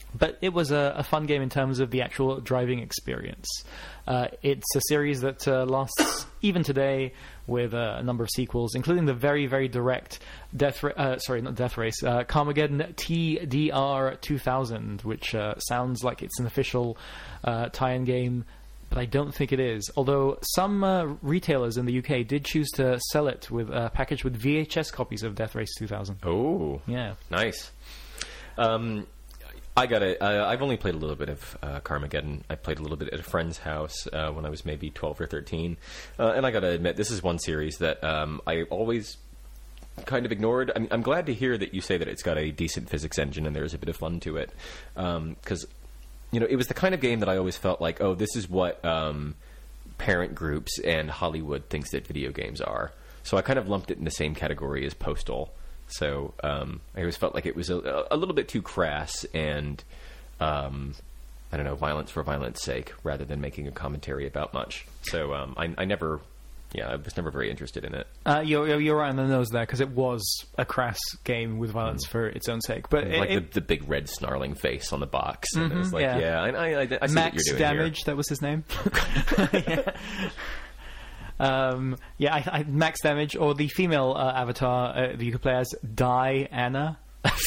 but it was a, a fun game in terms of the actual driving experience. Uh, it's a series that uh, lasts even today, with uh, a number of sequels, including the very, very direct Death Ra- uh, sorry, not Death Race, uh, Carmageddon T D R two thousand, which uh, sounds like it's an official uh, tie-in game, but I don't think it is. Although some uh, retailers in the U K did choose to sell it with a package with V H S copies of Death Race two thousand. Oh, yeah, nice. Um, I got it. Uh, I've only played a little bit of uh, Carmageddon. I played a little bit at a friend's house uh, when I was maybe twelve or thirteen, uh, and I got to admit, this is one series that um, I always kind of ignored. I mean, I'm glad to hear that you say that it's got a decent physics engine and there's a bit of fun to it, because um, you know, it was the kind of game that I always felt like, oh, this is what um, parent groups and Hollywood thinks that video games are. So I kind of lumped it in the same category as Postal. So um, I always felt like it was a, a little bit too crass and, um, I don't know, violence for violence sake, rather than making a commentary about much. So um, I, I never, yeah, I was never very interested in it. Uh, you're, you're right on the nose there, because it was a crass game with violence mm. for its own sake. But it, like it, the, the big red snarling face on the box. And mm-hmm, it was like, yeah, yeah I, I, I, I see Max what you're doing Damage, here. that was his name. yeah. Um, yeah, I, I, Max Damage, or the female uh, avatar uh, that you could play as, Diana.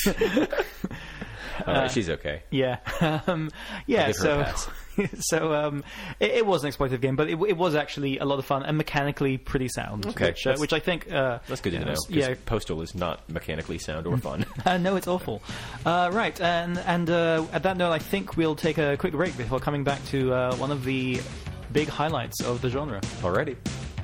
uh, she's okay. Yeah, um, yeah. I'll give her So, a pass. so um, it, it was an exploitative game, but it, it was actually a lot of fun and mechanically pretty sound. Okay, which, uh, which I think uh, that's good to know. Yeah, Postal is not mechanically sound or fun. uh, no, it's awful. Uh, right, and and uh, at that note, I think we'll take a quick break before coming back to uh, one of the big highlights of the genre. Alrighty.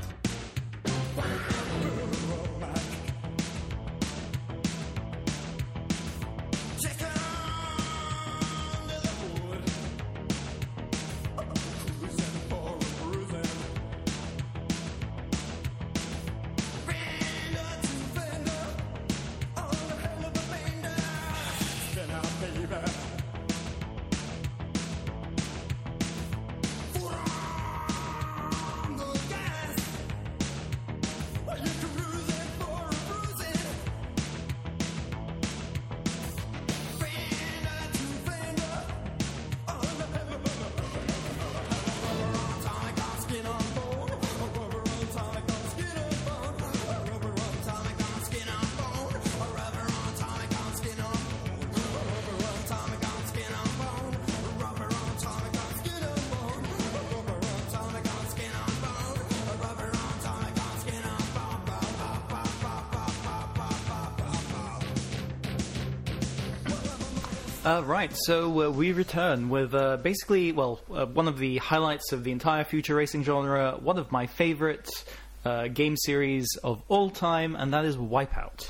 Uh, right, so uh, we return with uh, basically, well, uh, one of the highlights of the entire future racing genre, one of my favorite uh, game series of all time, and that is Wipeout.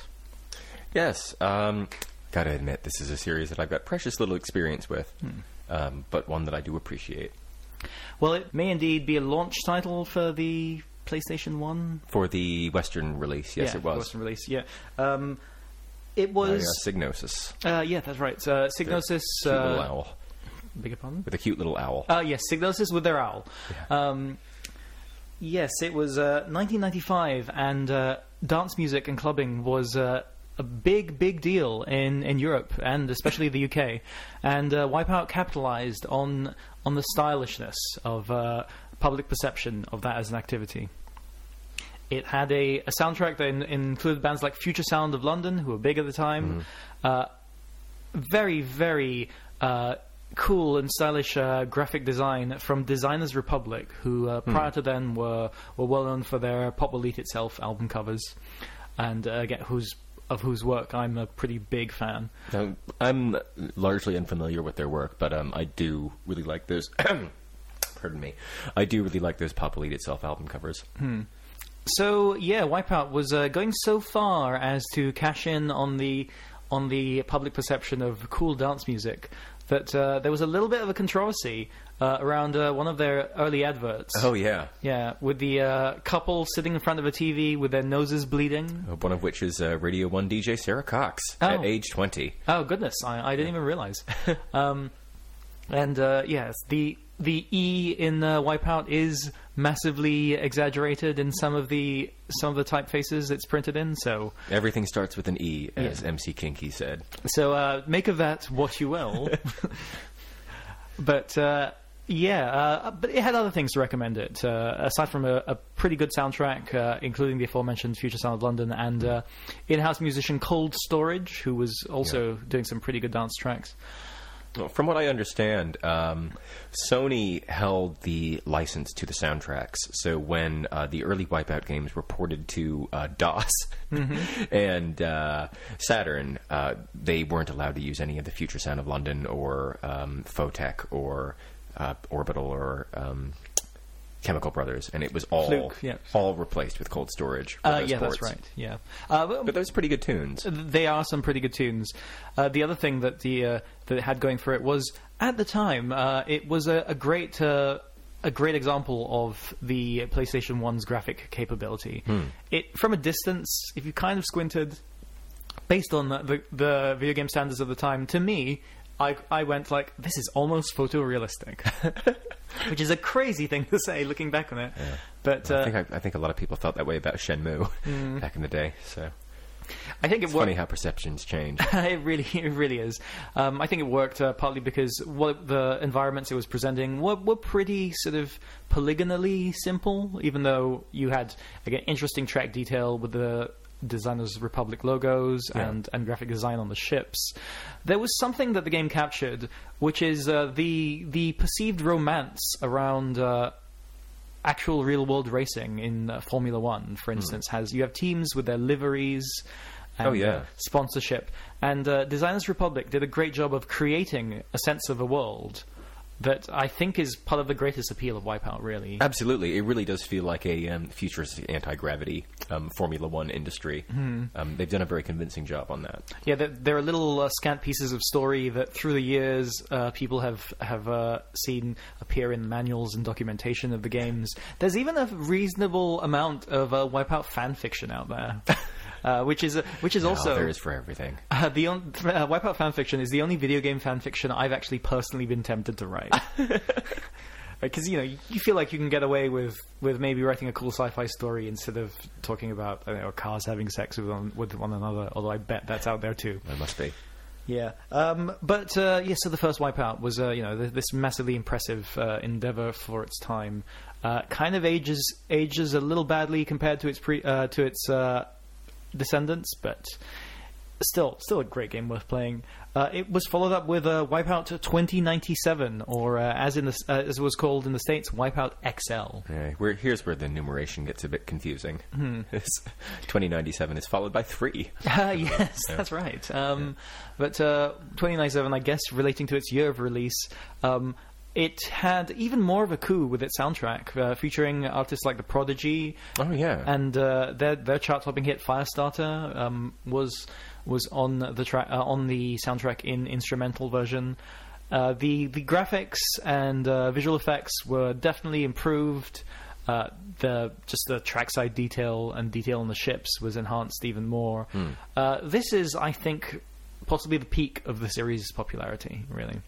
Yes, um, gotta admit, this is a series that I've got precious little experience with, hmm. um, but one that I do appreciate. Well, it may indeed be a launch title for the PlayStation one. For the Western release, yes, yeah, it was. Western release, yeah. Um, It was uh, Psygnosis. Uh, yeah, that's right. Uh, Psygnosis. Cute uh, little owl. Beg your pardon? With a cute little owl. Uh, yes, Psygnosis with their owl. Yeah. Um, yes, it was uh, nineteen ninety-five, and uh, dance music and clubbing was uh, a big, big deal in, in Europe, and especially the U K. And uh, Wipeout capitalized on on the stylishness of uh, public perception of that as an activity. It had a, a soundtrack that in, included bands like Future Sound of London, who were big at the time. Mm. Uh, very, very uh, cool and stylish uh, graphic design from Designers Republic, who uh, prior mm. to then were, were well known for their Pop Will Eat Itself album covers, and uh, again, whose of whose work I'm a pretty big fan. Now, I'm largely unfamiliar with their work, but um, I do really like those. Pardon me. I do really like those Pop Will Eat Itself album covers. Hmm. So yeah, Wipeout was uh, going so far as to cash in on the on the public perception of cool dance music that uh, there was a little bit of a controversy uh, around uh, one of their early adverts. Oh yeah, yeah, with the uh, couple sitting in front of a T V with their noses bleeding. One of which is uh, Radio One D J Sarah Cox oh. at age twenty. Oh goodness, I, I didn't even realize. um, And uh, yes, the the E in uh, Wipeout is massively exaggerated in some of the some of the typefaces it's printed in. So everything starts with an E, as Yeah. M C Kinky said. So uh, make of that what you will. But uh, yeah, uh, but it had other things to recommend it. Uh, aside from a, a pretty good soundtrack, uh, including the aforementioned Future Sound of London and uh, in-house musician Cold Storage, who was also Yeah. doing some pretty good dance tracks. Well, from what I understand, um, Sony held the license to the soundtracks. So when uh, the early Wipeout games were ported to uh, DOS Mm-hmm. and uh, Saturn, uh, they weren't allowed to use any of the Future Sound of London or um, Photech or uh, Orbital or um, Chemical Brothers, and it was all Fluke, yeah. all replaced with Cold Storage. for Uh, those yeah, ports. that's right. Yeah, uh, but, But those are pretty good tunes. they are some pretty good tunes. Uh, the other thing that the uh, that it had going for it was at the time uh, it was a, a great uh, a great example of the PlayStation one's graphic capability. It from a distance, if you kind of squinted, based on the, the, the video game standards of the time, to me, I I went like, this is almost photorealistic, which is a crazy thing to say looking back on it. But I uh, think I, I think a lot of people thought that way about Shenmue Mm. back in the day. So I think it it's worked. funny how perceptions change. it really, it really is. Um, I think it worked uh, partly because what the environments it was presenting were, were pretty sort of polygonally simple, even though you had again interesting track detail with the Designers Republic logos Yeah. and, and graphic design on the ships. There was something that the game captured, which is uh, the the perceived romance around. Uh, actual real world racing in uh, Formula One, for instance, has you have teams with their liveries and Oh, yeah. uh, sponsorship. And uh, Designers Republic did a great job of creating a sense of a world that I think is part of the greatest appeal of Wipeout, really. Absolutely, it really does feel like a um, futuristic anti-gravity um, Formula One industry. Hmm. Um, they've done a very convincing job on that. Yeah, there, there are little uh, scant pieces of story that through the years uh, people have have uh, seen appear in manuals and documentation of the games. There's even a reasonable amount of uh, Wipeout fan fiction out there. Uh, which is uh, which is Oh, also there is for everything. Uh, the on, uh, Wipeout fanfiction is the only video game fanfiction I've actually personally been tempted to write. Because, you know, you feel like you can get away with, with maybe writing a cool sci-fi story instead of talking about, I don't know, cars having sex with one, with one another, although I bet that's out there too. There must be. Yeah. Um, but, uh, yeah, so the first Wipeout was, uh, you know, th- this massively impressive uh, endeavor for its time. Uh, kind of ages ages a little badly compared to its pre uh, to its uh, descendants, but still still a great game worth playing. Uh, it was followed up with uh, Wipeout twenty ninety-seven, or uh, as in the, uh, as it was called in the States, Wipeout X L. Yeah, we're, here's where the numeration gets a bit confusing. Hmm. twenty ninety-seven is followed by three. Uh, yes, that's right. Um, but uh, twenty ninety-seven, I guess, relating to its year of release, um, it had even more of a coup with its soundtrack, uh, featuring artists like The Prodigy. Oh, yeah. And uh, their their chart-topping hit Firestarter um, was was on the tra- uh, on the soundtrack in instrumental version. Uh, the the graphics and uh, visual effects were definitely improved. Uh, the just the trackside detail and detail on the ships was enhanced even more. Hmm. Uh, this is, I think, possibly the peak of the series' popularity. Really,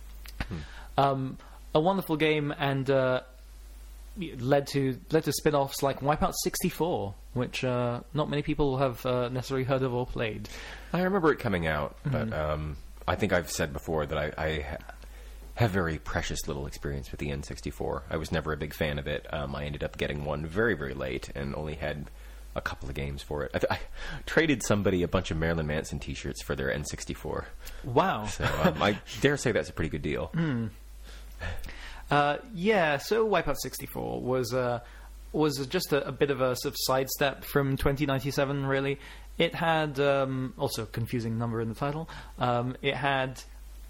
um, a wonderful game, and uh, led to led to spin-offs like Wipeout sixty-four, which uh, not many people have uh, necessarily heard of or played. I remember it coming out, but Mm-hmm. um, I think I've said before that I, I ha- have very precious little experience with the N sixty-four. I was never a big fan of it. Um, I ended up getting one very, very late and only had a couple of games for it. I, th- I traded somebody a bunch of Marilyn Manson T-shirts for their N sixty-four. Wow. So um, I dare say that's a pretty good deal. Uh, yeah, so Wipeout sixty-four was uh, was just a, a bit of a sort of sidestep from twenty ninety-seven, really. It had, um, also a confusing number in the title, um, it had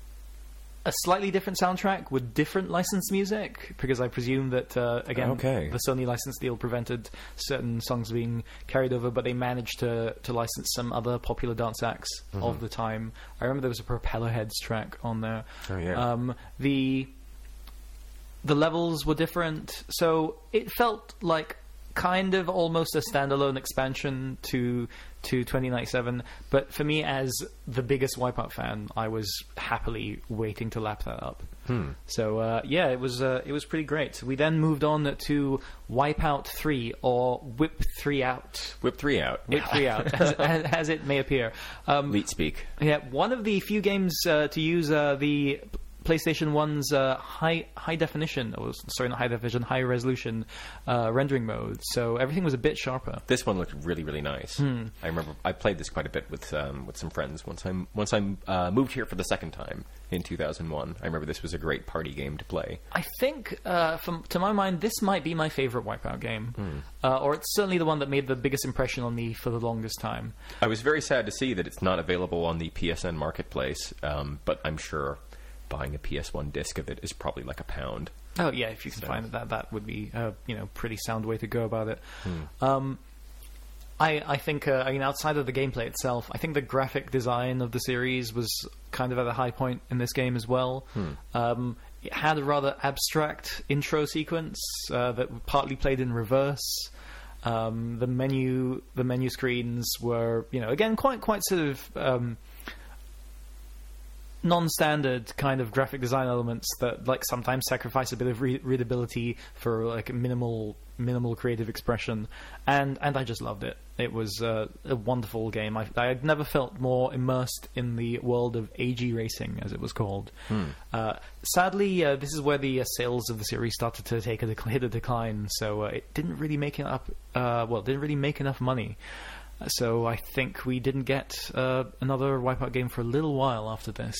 a slightly different soundtrack with different licensed music, because I presume that, uh, again, Okay. the Sony license deal prevented certain songs being carried over, but they managed to, to license some other popular dance acts of the time. I remember there was a Propellerheads track on there. Oh, yeah. Um, the... The levels were different, so it felt like kind of almost a standalone expansion to to twenty ninety-seven, but for me, as the biggest Wipeout fan, I was happily waiting to lap that up. Hmm. So uh, yeah, it was uh, it was pretty great. We then moved on to Wipeout three, or Whip three Out. Whip three out. Whip three Out, as, as, as it may appear. Um, Leet speak. yeah, one of the few games uh, to use uh, the PlayStation one's uh, high high definition, or sorry, not high definition, high resolution uh, rendering mode. So everything was a bit sharper. This one looked really, really nice. Hmm. I remember I played this quite a bit with um, with some friends once I once I uh, moved here for the second time in two thousand one. I remember this was a great party game to play. I think, uh, from, to my mind, this might be my favorite Wipeout game, uh, or it's certainly the one that made the biggest impression on me for the longest time. I was very sad to see that it's not available on the P S N marketplace, um, but I'm sure buying a P S one disc of it is probably like a pound. Oh yeah, if you can So- find it, that that would be a you know pretty sound way to go about it. Hmm. Um, I I think uh, I mean outside of the gameplay itself, I think the graphic design of the series was kind of at a high point in this game as well. Hmm. Um, it had a rather abstract intro sequence uh, that partly played in reverse. Um, the menu the menu screens were you know again quite quite sort of um, non-standard kind of graphic design elements that like sometimes sacrifice a bit of re- readability for like a minimal minimal creative expression, and and I just loved it. It was uh, a wonderful game. I I had never felt more immersed in the world of A G racing, as it was called. Uh, sadly, uh, this is where the uh, sales of the series started to take a dec- hit a decline. So uh, it didn't really make it up. Uh, well, didn't really make enough money. So I think we didn't get uh, another Wipeout game for a little while after this.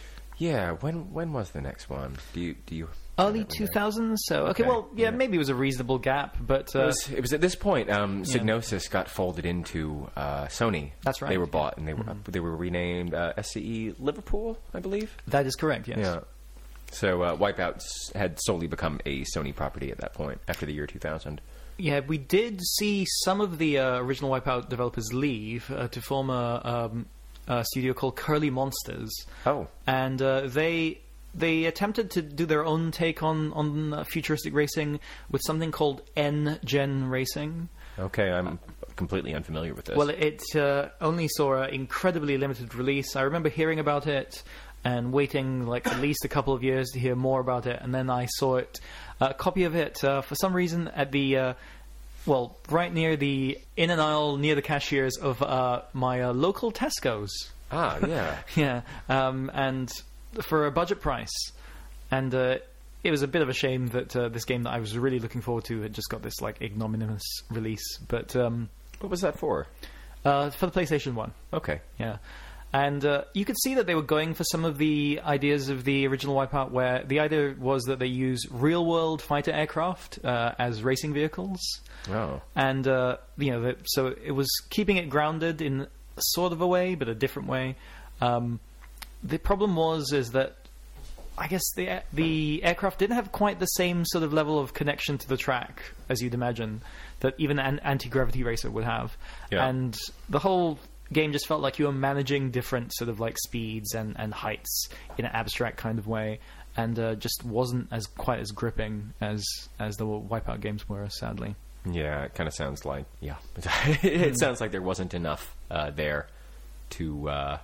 Yeah, when when was the next one? Do you do you Early have that two one there? thousands. So okay, Okay, well, yeah, yeah. maybe it was a reasonable gap, but It uh, was, it was at this point um, Psygnosis got folded into uh, Sony. That's right. They were bought and they were they were renamed uh, S C E Liverpool, I believe. that is correct. Yes. Yeah. So uh, Wipeout s- had solely become a Sony property at that point after the year two thousand. Yeah, we did see some of the uh, original Wipeout developers leave uh, to form a, um, a studio called Curly Monsters, Oh. and uh, they they attempted to do their own take on on uh, futuristic racing with something called N-Gen Racing. Okay, I'm completely unfamiliar with this. Well, it uh, only saw an incredibly limited release. I remember hearing about it and waiting like at least a couple of years to hear more about it, and then I saw it, a copy of it, uh, for some reason at the, uh, well, right near the, in an aisle near the cashiers of uh, my uh, local Tesco's. ah, yeah. Yeah, um, and for a budget price. And uh, it was a bit of a shame that uh, this game that I was really looking forward to had just got this like ignominious release. But um, What was that for? uh, for the PlayStation one, Okay. yeah. And uh, you could see that they were going for some of the ideas of the original Wipeout, where the idea was that they use real-world fighter aircraft uh, as racing vehicles. Oh. And uh, you know, that, so it was keeping it grounded in sort of a way, but a different way. Um, the problem was is that I guess the the aircraft didn't have quite the same sort of level of connection to the track as you'd imagine that even an anti-gravity racer would have. Yeah. And the whole game just felt like you were managing different sort of like speeds and, and heights in an abstract kind of way, and uh, just wasn't as quite as gripping as as the Wipeout games were, sadly. Yeah, it kind of sounds like, yeah. it sounds like there wasn't enough uh, there to, uh,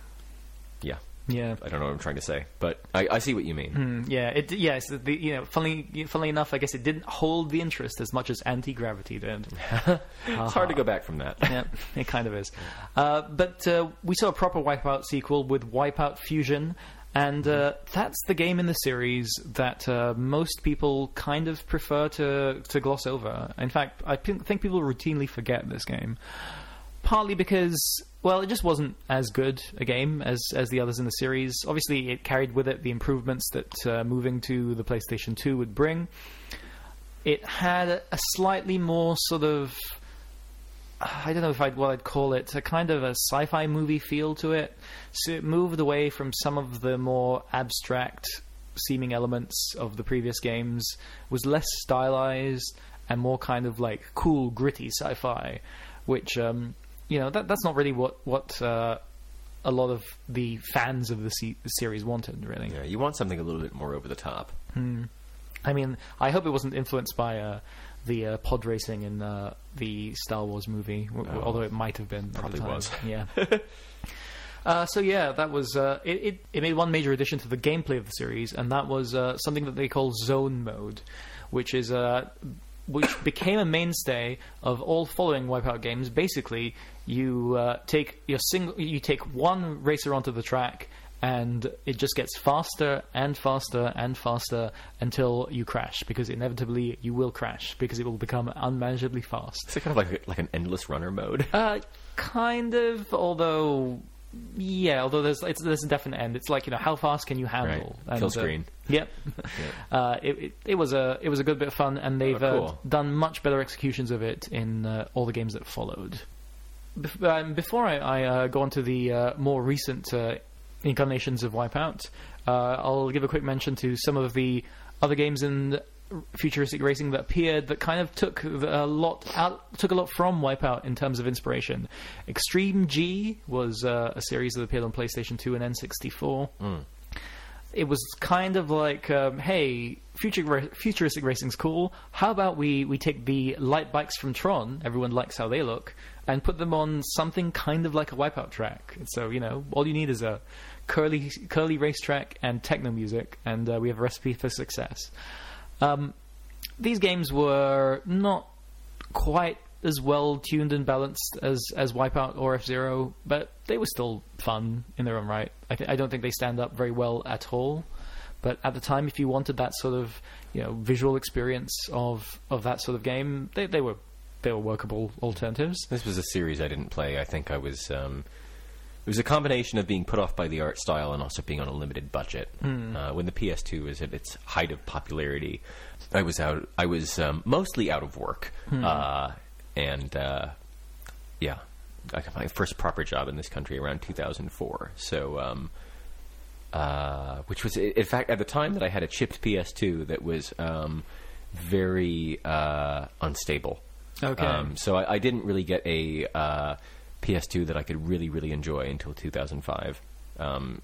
yeah. Yeah. I don't know what I'm trying to say, but I, I see what you mean. Mm, yeah, it yes, the, you know, funnily, funnily enough, I guess it didn't hold the interest as much as anti-gravity did. It's hard to go back from that. Yeah, it kind of is. Uh, but uh, we saw a proper Wipeout sequel with Wipeout Fusion, and uh, that's the game in the series that uh, most people kind of prefer to, to gloss over. In fact, I p- think people routinely forget this game. Partly because, well, it just wasn't as good a game as, as the others in the series. Obviously, it carried with it the improvements that uh, moving to the PlayStation two would bring. It had a slightly more sort of, I don't know if I'd what I'd call it, a kind of a sci-fi movie feel to it. So it moved away from some of the more abstract seeming elements of the previous games, was less stylized and more kind of like cool, gritty sci-fi, which um, you know that that's not really what what uh, a lot of the fans of the, se- the series wanted, really. Yeah, you want something a little bit more over the top. I mean, I hope it wasn't influenced by uh, the uh, pod racing in uh, the Star Wars movie, w- Oh. although it might have been. Probably at the time. was. Yeah. Uh, so yeah, that was uh, it, it. It made one major addition to the gameplay of the series, and that was uh, something that they call zone mode, which is uh, which became a mainstay of all following Wipeout games. Basically, you uh, take your single, you take one racer onto the track, and it just gets faster and faster and faster until you crash, because inevitably you will crash because it will become unmanageably fast. It's kind of like like an endless runner mode. Uh, kind of, although. Yeah, although there's it's, there's a definite end. It's like, you know, how fast can you handle? Right. Kill screen. Uh, yep. uh, it, it it was a it was a good bit of fun, and they've Oh, cool. uh, done much better executions of it in uh, all the games that followed. Bef- um, before I, I uh, go on to the uh, more recent uh, incarnations of Wipeout, uh, I'll give a quick mention to some of the other games in futuristic racing that appeared that kind of took a lot out, took a lot from Wipeout in terms of inspiration. Extreme G was uh, a series that appeared on PlayStation two and N sixty-four. Mm. It was kind of like, um, hey, future ra- futuristic racing's cool. How about we, we take the light bikes from Tron, everyone likes how they look, and put them on something kind of like a Wipeout track. So, you know, all you need is a curly curly racetrack and techno music, and uh, we have a recipe for success. Um, these games were not quite as well tuned and balanced as, as Wipeout or F-Zero, but they were still fun in their own right. I, th- I don't think they stand up very well at all, but at the time, if you wanted that sort of, you know, visual experience of, of that sort of game, they, they were they were workable alternatives. This was a series I didn't play. I think I was. Um, it was a combination of being put off by the art style and also being on a limited budget. Mm. Uh, when the P S two was at its height of popularity, I was out. I was um, mostly out of work, Mm. uh, and uh, yeah, I got my first proper job in this country around two thousand four. So. Um, uh, which was, in fact, at the time that I had a chipped P S two that was um, very uh, unstable. Okay. Um, so I, I didn't really get a uh, P S two that I could really, really enjoy until two thousand five. Um,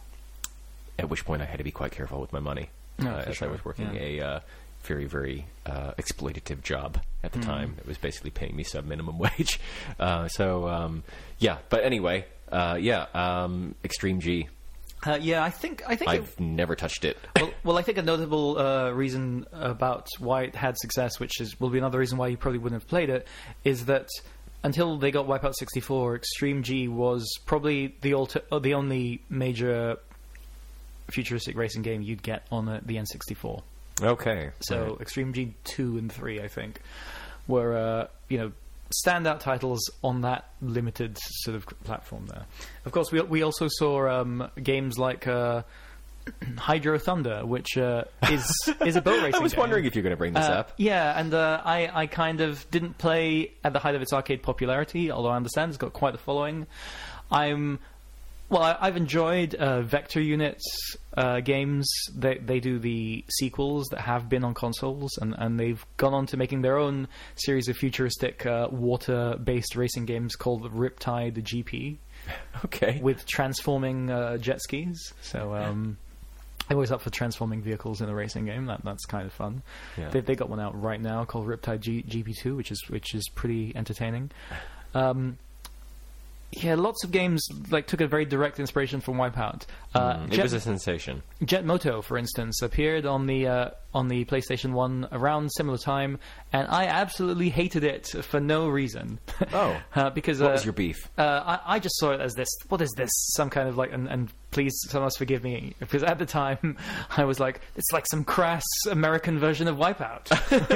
at which point I had to be quite careful with my money, Oh, uh, for as sure. I was working Yeah. a uh, very, very uh, exploitative job at the Mm. time. It was basically paying me sub minimum wage. Uh, so um, yeah, but anyway, uh, yeah, um, Extreme G. Uh, yeah, I think I think it, I've never touched it. well, well, I think a notable uh, reason about why it had success, which is will be another reason why you probably wouldn't have played it, is that until they got Wipeout sixty-four, Extreme G was probably the alter- uh, the only major futuristic racing game you'd get on uh, the N sixty-four. Okay, So right. Extreme G two and three, I think, were uh, you know standout titles on that limited sort of platform there. Of course, we we also saw um, games like uh, Hydro Thunder, which uh, is is a boat racing I was game. wondering if you're going to bring this Uh, up. Yeah, and uh, I, I kind of didn't play at the height of its arcade popularity, although I understand it's got quite the following. I'm well, I, I've enjoyed uh, Vector Units uh, games. They they do the sequels that have been on consoles, and, and they've gone on to making their own series of futuristic uh, water-based racing games called Riptide G P, Okay. with transforming uh, jet skis. So um, I'm always up for transforming vehicles in a racing game. That that's kind of fun. Yeah. They they got one out right now called Riptide G- GP2, which is which is pretty entertaining. Um, yeah, lots of games like took a very direct inspiration from Wipeout. Uh, Mm, it Jet, was a sensation. Jet Moto, for instance, appeared on the uh, on the PlayStation one around similar time, and I absolutely hated it for no reason. Oh. uh, because What uh, was your beef? uh, I, I just saw it as this. What is this? Some kind of like, and, and please, someone else forgive me, because at the time I was like, it's like some crass American version of Wipeout.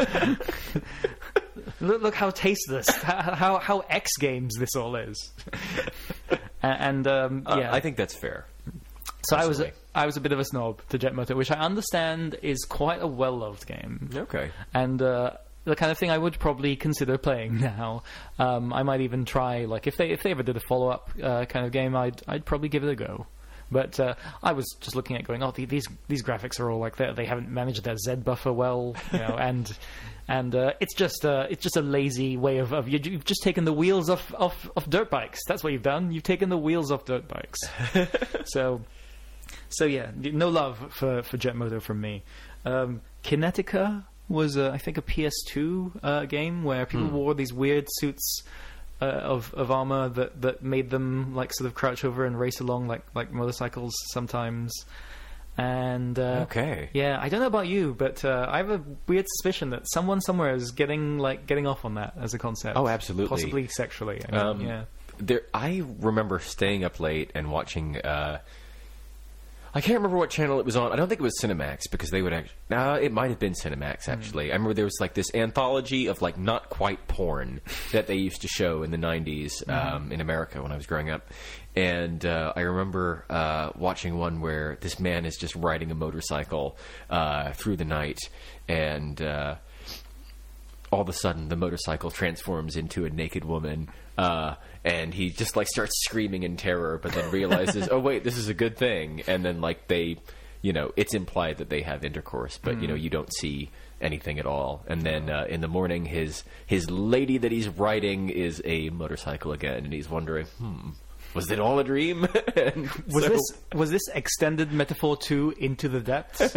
look, look how tasteless, how, how how X Games this all is. and um, Uh, yeah, I think that's fair. so I was a, personally. I was a bit of a snob to Jet Moto, which I understand is quite a well loved game. Okay. And uh, the kind of thing I would probably consider playing now. Um, I might even try, like, if they if they ever did a follow up uh, kind of game, I'd I'd probably give it a go. But uh, I was just looking at going, oh, the- these these graphics are all like that. They haven't managed their Z buffer well, you know, and and uh, it's just uh, it's just a lazy way of, of you- you've just taken the wheels off, off off dirt bikes. That's what you've done. You've taken the wheels off dirt bikes. so. So yeah, no love for, for Jet Moto from me. Um, Kinetica was, uh, I think, a P S two uh, game where people Hmm. wore these weird suits uh, of of armor that, that made them like sort of crouch over and race along like like motorcycles sometimes. And uh, Okay. yeah, I don't know about you, but uh, I have a weird suspicion that someone somewhere is getting like getting off on that as a concept. Oh, absolutely. Possibly sexually. I mean, Um, yeah. There, I remember staying up late and watching. Uh, I can't remember what channel it was on. I don't think it was Cinemax because they would actually. No, it might have been Cinemax actually. I remember there was like this anthology of like not quite porn that they used to show in the nineties um, in America when I was growing up, and uh, I remember uh, watching one where this man is just riding a motorcycle uh, through the night, and uh, all of a sudden the motorcycle transforms into a naked woman. Uh, and he just like starts screaming in terror, but then realizes, oh wait, this is a good thing. And then like they, you know, it's implied that they have intercourse, but Mm. you know, you don't see anything at all. And then uh, in the morning, his his lady that he's riding is a motorcycle again, and he's wondering, hmm, was it all a dream? And Was so- this was this extended metaphor to Into the Depths?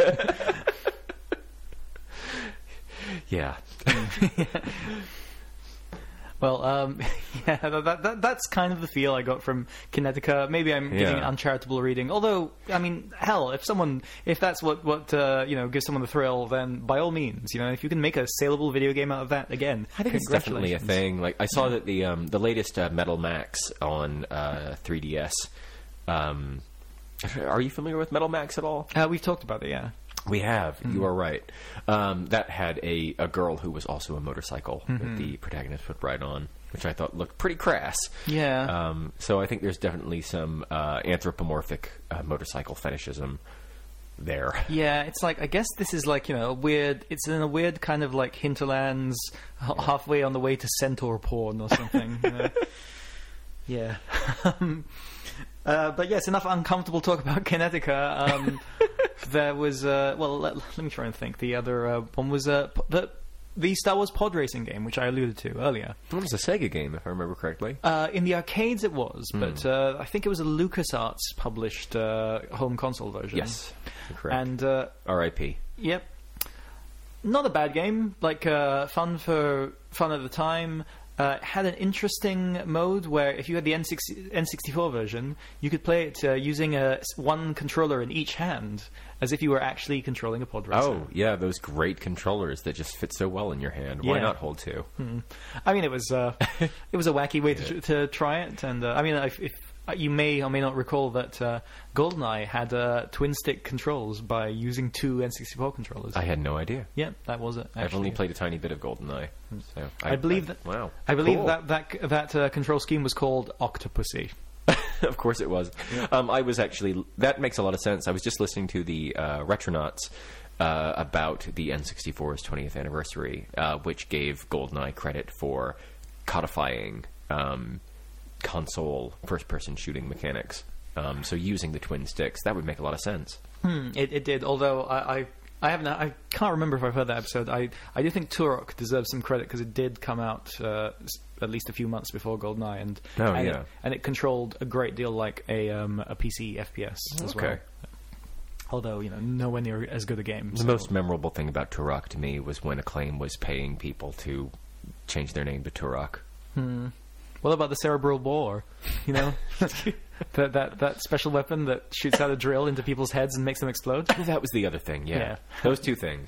Yeah. Well, um, yeah, that, that, that's kind of the feel I got from Kinetica. Maybe I'm giving Yeah. uncharitable reading. Although, I mean, hell, if someone, if that's what what uh, you know gives someone the thrill, then by all means, you know, if you can make a saleable video game out of that, again, I think it's definitely a congratulations. thing. Like I saw that the um, the latest uh, Metal Max on uh, three D S. Um, are you familiar with Metal Max at all? Uh, we've talked about it, yeah. We have. You are right. Um, that had a, a girl who was also a motorcycle that the protagonist would ride on, which I thought looked pretty crass. Yeah. Um, so I think there's definitely some uh, anthropomorphic uh, motorcycle fetishism there. Yeah, it's like I guess this is like you know a weird. It's in a weird kind of like hinterlands, h- halfway on the way to centaur porn or something. you know? Yeah. Um, uh, but yes, enough uncomfortable talk about Kinetica. Um, there was uh, well, let, let me try and think. The other uh, one was uh, p- the the Star Wars pod racing game, which I alluded to earlier. It was a Sega game, if I remember correctly. Uh, in the arcades, it was, Hmm. but uh, I think it was a LucasArts published uh, home console version. Yes, correct. And uh, R I P Yep. Not a bad game. Like uh, fun for fun at the time. Uh, had an interesting mode where if you had the N sixty-four version, you could play it uh, using a one controller in each hand, as if you were actually controlling a pod racer. Oh, yeah, those great controllers that just fit so well in your hand. Why Yeah. not hold two? I mean, it was uh, it was a wacky way to, to try it, and uh, I mean, if, if you may or may not recall that uh, GoldenEye had uh, twin stick controls by using two N sixty-four controllers. I had no idea. yeah, that was it. I've only actually. played a tiny bit of GoldenEye. So I believe that. Wow. I believe Cool. that that that uh, control scheme was called Octopussy. Of course it was. Um, I was actually... That makes a lot of sense. I was just listening to the uh, Retronauts uh, about the N sixty-four's twentieth anniversary, uh, which gave GoldenEye credit for codifying um, console first-person shooting mechanics. Um, so using the twin sticks, that would make a lot of sense. Hmm, it, it did. Although I, I I haven't I can't remember if I've heard that episode. I I do think Turok deserves some credit because it did come out uh, s- at least a few months before GoldenEye, and Oh, and, yeah. it, and it controlled a great deal like a um, a P C F P S as well. Okay. Although you know nowhere near as good a game. The so- most memorable thing about Turok to me was when Acclaim was paying people to change their name to Turok. Hmm. What about the cerebral bore? You know, that that that special weapon that shoots out a drill into people's heads and makes them explode. That was the other thing, yeah. Yeah. Those two things.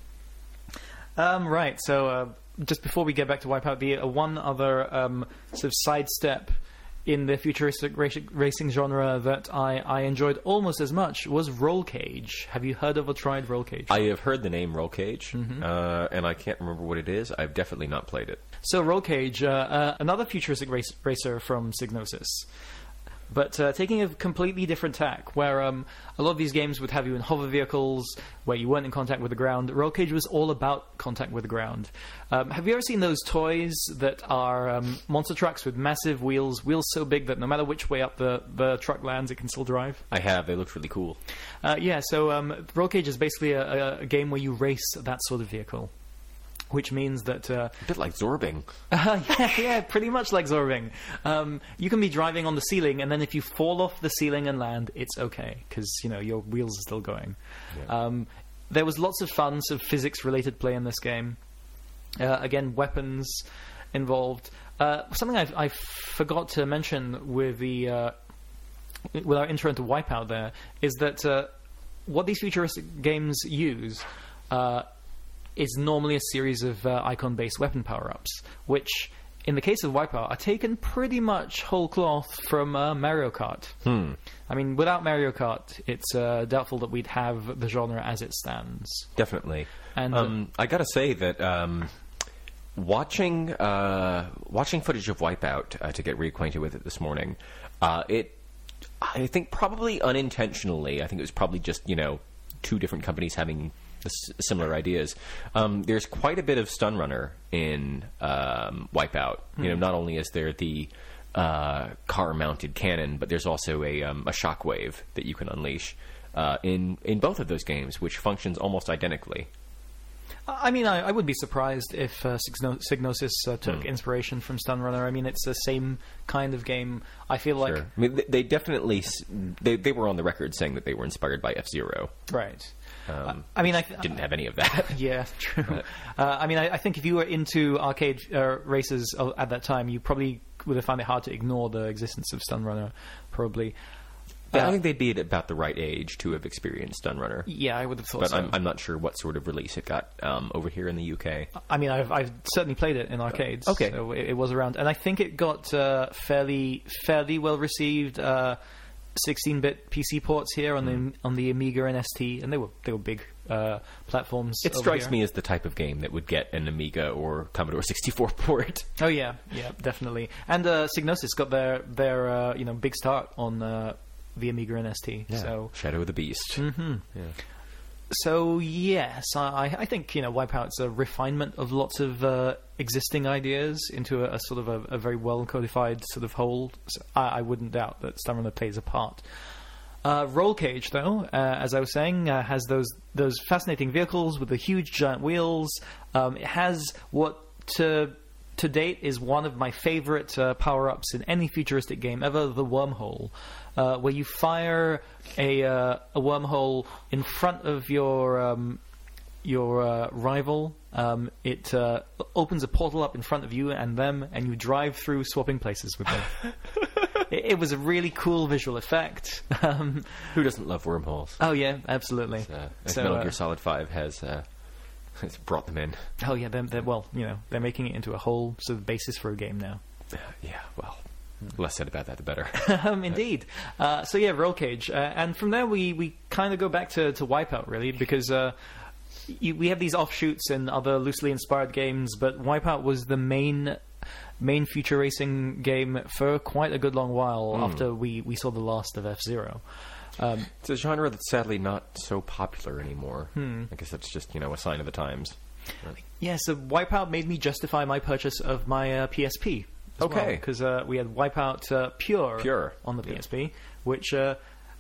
Um, right. So uh, just before we get back to Wipeout, the uh, one other um, sort of sidestep in the futuristic raci- racing genre that I, I enjoyed almost as much was Roll Cage. Have you heard of or tried Roll Cage? I have heard the name Roll Cage, uh, and I can't remember what it is. I've definitely not played it. So Roll Cage, uh, uh, another futuristic race- racer from Psygnosis, but uh, taking a completely different tack, where um, a lot of these games would have you in hover vehicles where you weren't in contact with the ground. Roll Cage was all about contact with the ground. Um, have you ever seen those toys that are um, monster trucks with massive wheels, wheels so big that no matter which way up the, the truck lands, it can still drive? I have. They looked really cool. Uh, yeah, so um, Roll Cage is basically a, a, a game where you race that sort of vehicle. Which means that uh, A bit like Zorbing. Uh, yeah, yeah, pretty much like Zorbing. Um, you can be driving on the ceiling, and then if you fall off the ceiling and land, it's okay because you know your wheels are still going. Yeah. Um, there was lots of fun, sort of physics-related play in this game. Uh, again, weapons involved. Uh, something I, I forgot to mention with the uh, with our intro into Wipeout there is that uh, what these futuristic games use uh, is normally a series of uh, icon-based weapon power-ups, which, in the case of Wipeout, are taken pretty much whole cloth from uh, Mario Kart. Hmm. I mean, without Mario Kart, it's uh, doubtful that we'd have the genre as it stands. Definitely. And um, I gotta say that um, watching uh, watching footage of Wipeout uh, to get reacquainted with it this morning, uh, it I think probably unintentionally, I think it was probably just, you know, two different companies having s- similar ideas. Um, there's quite a bit of stun runner in um, Wipeout. Hmm. You know, not only is there the uh, car-mounted cannon, but there's also a um, a shockwave that you can unleash uh, in in both of those games, which functions almost identically. I mean, I, I would be surprised if uh, Signo- Psygnosis uh, took Hmm. inspiration from Stun Runner. I mean, it's the same kind of game. I feel like... Sure. I mean, they, they definitely s- they they were on the record saying that they were inspired by F-Zero. Right. Um, I mean, I th- didn't have any of that. Yeah, true. Uh, I mean, I, I think if you were into arcade uh, races uh, at that time, you probably would have found it hard to ignore the existence of Stun Runner, probably. Yeah, Uh, I think they'd be at about the right age to have experienced Stun Runner. Yeah, I would have thought But so. I'm, I'm not sure what sort of release it got um, over here in the U K. I mean, I've, I've certainly played it in arcades. Okay. So it, it was around. And I think it got uh, fairly fairly well received uh, sixteen-bit P C ports here on the on the Amiga and S T, and they were they were big uh, platforms. It over strikes here. me as the type of game that would get an Amiga or Commodore sixty-four port. Oh yeah, yeah, definitely. And uh, Psygnosis got their their uh, you know big start on uh, the Amiga and S T. So Shadow of the Beast. hmm Yeah. So yes, I, I think you know Wipeout's a refinement of lots of uh, existing ideas into a, a sort of a, a very well codified sort of whole. So I, I wouldn't doubt that Stun Runner plays a part. Uh, Roll Cage, though, uh, as I was saying, uh, has those those fascinating vehicles with the huge giant wheels. Um, it has what to to date is one of my favorite uh, power ups in any futuristic game ever: the wormhole. Uh, where you fire a uh, a wormhole in front of your um, your uh, rival. Um, it uh, opens a portal up in front of you and them, and you drive through, swapping places with them. it, it was a really cool visual effect. Um, Who doesn't love wormholes? oh yeah, absolutely. Uh, as So, Metal uh, Gear Solid five has, uh, has brought them in. Oh yeah, they're, they're, well, you know, they're making it into a whole sort of basis for a game now. Uh, yeah, well, less said about that, the better. um, indeed. Uh, so yeah, Roll Cage, uh, and from there we, we kind of go back to, to Wipeout really, because uh, you, we have these offshoots and other loosely inspired games, but Wipeout was the main main future racing game for quite a good long while Mm. after we, we saw the last of F-Zero. Um, It's a genre that's sadly not so popular anymore. Hmm. I guess that's just, you know, a sign of the times. yeah, so Wipeout made me justify my purchase of my uh, P S P. Okay. Because uh, we had Wipeout uh, Pure, Pure, on the yeah. P S P, which, uh,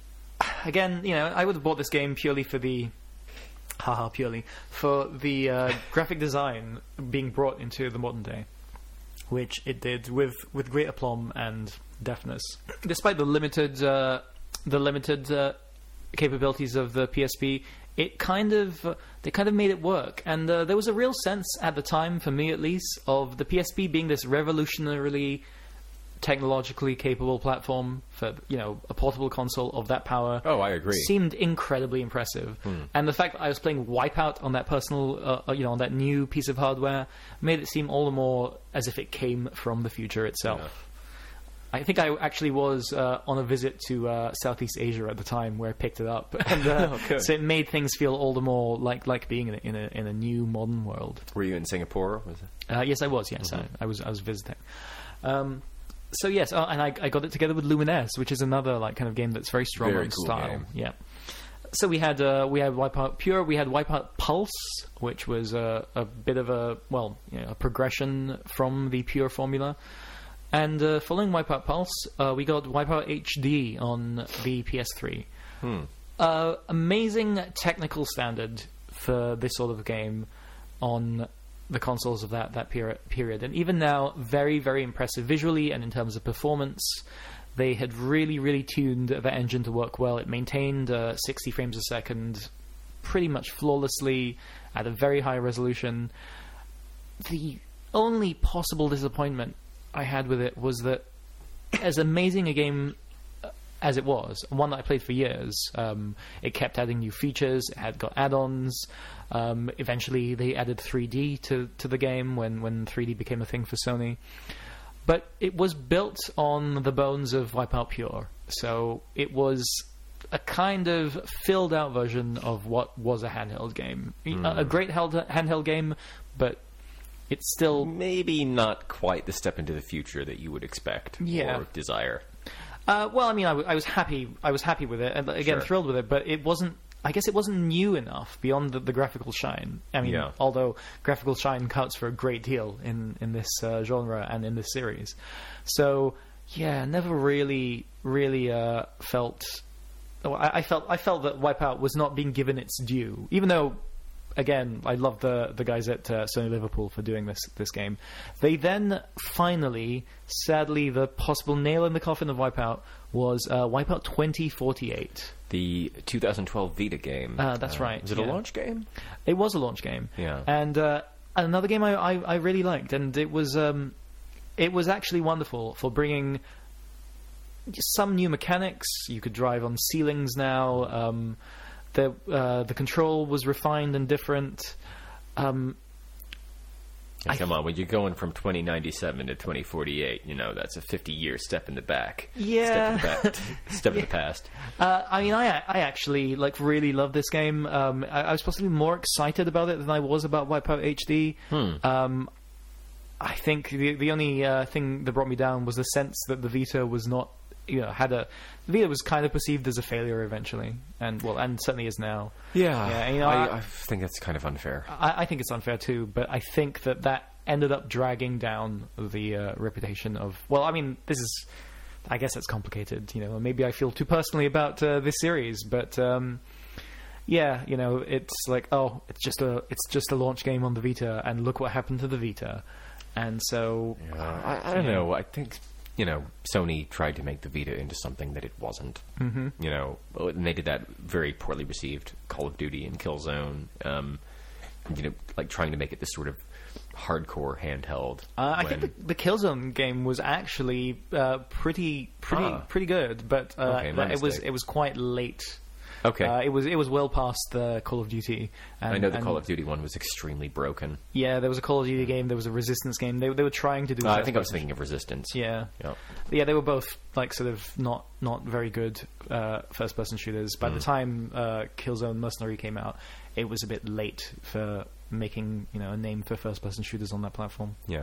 again, you know, I would have bought this game purely for the, haha, purely, for the uh, graphic design being brought into the modern day, which it did with, with great aplomb and deftness. Despite the limited, uh, the limited uh, capabilities of the P S P, it kind of uh, they kind of made it work, and uh, there was a real sense at the time, for me at least, of the P S P being this revolutionarily technologically capable platform for, you know, a portable console of that power. Oh, I agree. Seemed incredibly impressive, and the fact that I was playing Wipeout on that personal, uh, you know, on that new piece of hardware made it seem all the more as if it came from the future itself. Yeah. I think I actually was uh, on a visit to uh, Southeast Asia at the time where I picked it up, and uh, Oh, good. so it made things feel all the more like like being in a, in a in a new modern world. Were you in Singapore? Was it? Uh, yes, I was. Yes, I, I was. I was visiting. Um, so yes, uh, and I, I got it together with Lumines, which is another like kind of game that's very strong Very on cool style. game. Yeah. So we had uh, we had Wipeout Pure, we had Wipeout Pulse, which was uh, a bit of a well, you know, a progression from the Pure formula. And uh, following Wipeout Pulse, uh, we got Wipeout H D on the P S three. Hmm. Uh, amazing technical standard for this sort of game on the consoles of that that peri- period, and even now, very very impressive visually and in terms of performance. They had really really tuned the engine to work well. It maintained uh, sixty frames a second pretty much flawlessly at a very high resolution. The only possible disappointment I had with it was that, as amazing a game as it was, one that I played for years, um, it kept adding new features, it had got add-ons. Um, eventually, they added three D to, to the game when, when three D became a thing for Sony. But it was built on the bones of Wipeout Pure. So it was a kind of filled-out version of what was a handheld game. Mm. A, a great held, handheld game, but it's still... maybe not quite the step into the future that you would expect yeah. or desire. Uh, well, I mean, I, w- I was happy. I was happy with it, and again, Sure. thrilled with it. But it wasn't. I guess it wasn't new enough beyond the, the graphical shine. I mean, Yeah. although graphical shine counts for a great deal in in this uh, genre and in this series. So yeah, never really, really uh, felt. Oh, I, I felt I felt that Wipeout was not being given its due, even though. Again, I love the the guys at uh, Sony Liverpool for doing this this game. They then finally, sadly, the possible nail in the coffin of Wipeout was uh, Wipeout twenty forty-eight. The two thousand twelve Vita game. Uh, that's right, Was it yeah. a launch game? It was a launch game, Yeah. and uh, another game I, I, I really liked, and it was um, it was actually wonderful for bringing some new mechanics. You could drive on ceilings now. Um, The uh, the control was refined and different. Um, Hey, I come on, when you're going from twenty ninety-seven to twenty forty-eight, you know, that's a fifty-year step in the back. Yeah. Step in the, back, step in the past. uh, I mean, I I actually like really love this game. Um, I, I was possibly more excited about it than I was about Wipeout H D. Hmm. Um, I think the the only uh, thing that brought me down was the sense that the Vita was not, you know, had a the Vita was kind of perceived as a failure eventually, and well, and certainly is now. Yeah, Yeah, you know, I, I- I think that's kind of unfair. I, I think it's unfair too, but I think that that ended up dragging down the uh, reputation of. Well, I mean, this is, I guess it's complicated, you know. Maybe I feel too personally about uh, this series, but um, yeah, you know, it's like, oh, it's just a, it's just a launch game on the Vita, and look what happened to the Vita, and so Yeah, I, I don't yeah. know. I think, you know, Sony tried to make the Vita into something that it wasn't. Mm-hmm. You know, and they did that very poorly received Call of Duty and Killzone. Um, you know, like trying to make it this sort of hardcore handheld. Uh, I when- think the, the Killzone game was actually uh, pretty, pretty, Ah. pretty good, but uh, Okay, my it was mistake. it was quite late. Okay. Uh, it was it was well past the Call of Duty. And, I know the and, Call of Duty one was extremely broken. Yeah, there was a Call of Duty game. There was a Resistance game. They they were trying to do. Uh, I first think I was person- thinking of Resistance. Yeah, Yeah. yeah, they were both like sort of not not very good uh, first person shooters. By Mm. the time uh, Killzone Mercenary came out, it was a bit late for making, you know, a name for first person shooters on that platform. Yeah.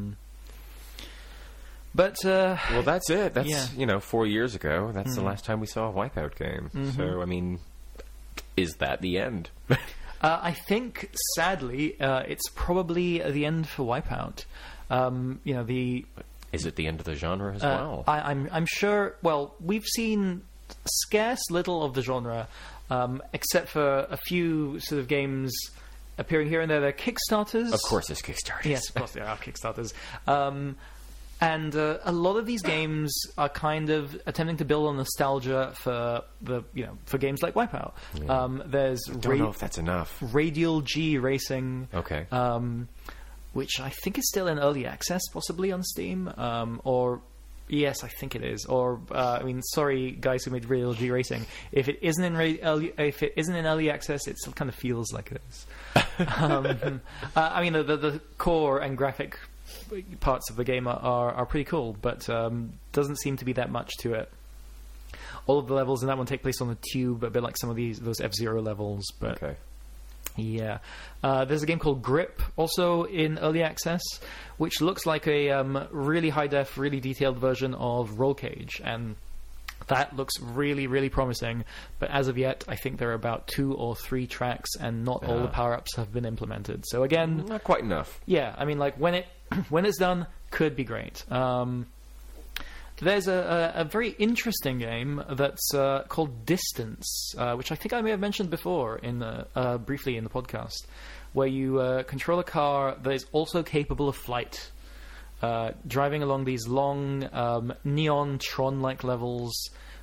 But uh, Well, that's it. That's, Yeah. you know, four years ago. That's the last time we saw a Wipeout game. So, I mean, is that the end? uh, I think, sadly, uh, it's probably the end for Wipeout. Um, you know, the Is it the end of the genre as Uh, well? I, I'm I'm sure. Well, we've seen scarce little of the genre, um, except for a few sort of games appearing here and there. They're Kickstarters, Of course, it's Kickstarter. Yes, of course there are Kickstarters. Um, and uh, a lot of these games are kind of attempting to build on nostalgia for the, you know, for games like Wipeout. Um, there's Don't Ra- know if that's enough. Radial G Racing. Okay. Um, which I think is still in early access, possibly on Steam, um, or yes, I think it is. Or uh, I mean, sorry, guys who made Radial G Racing. If it isn't in ra- early, if it isn't in early access, it still kind of feels like it is. um, uh, I mean, the, the the core and graphic parts of the game are are, are pretty cool, but um, doesn't seem to be that much to it. All of the levels in that one take place on the tube, a bit like some of these those F-Zero levels, but. Okay. Yeah. Uh, there's a game called Grip, also in early access, which looks like a um, really high-def, really detailed version of Roll Cage, and that looks really, really promising. But as of yet, I think there are about two or three tracks, and not all the Ah. power-ups have been implemented. So again, Not quite enough. yeah, I mean, like, when it when it's done, could be great. Um, there's a, a, a very interesting game that's uh, called Distance, uh, which I think I may have mentioned before in the, uh, briefly in the podcast, where you uh, control a car that is also capable of flight, uh, driving along these long um, neon Tron-like levels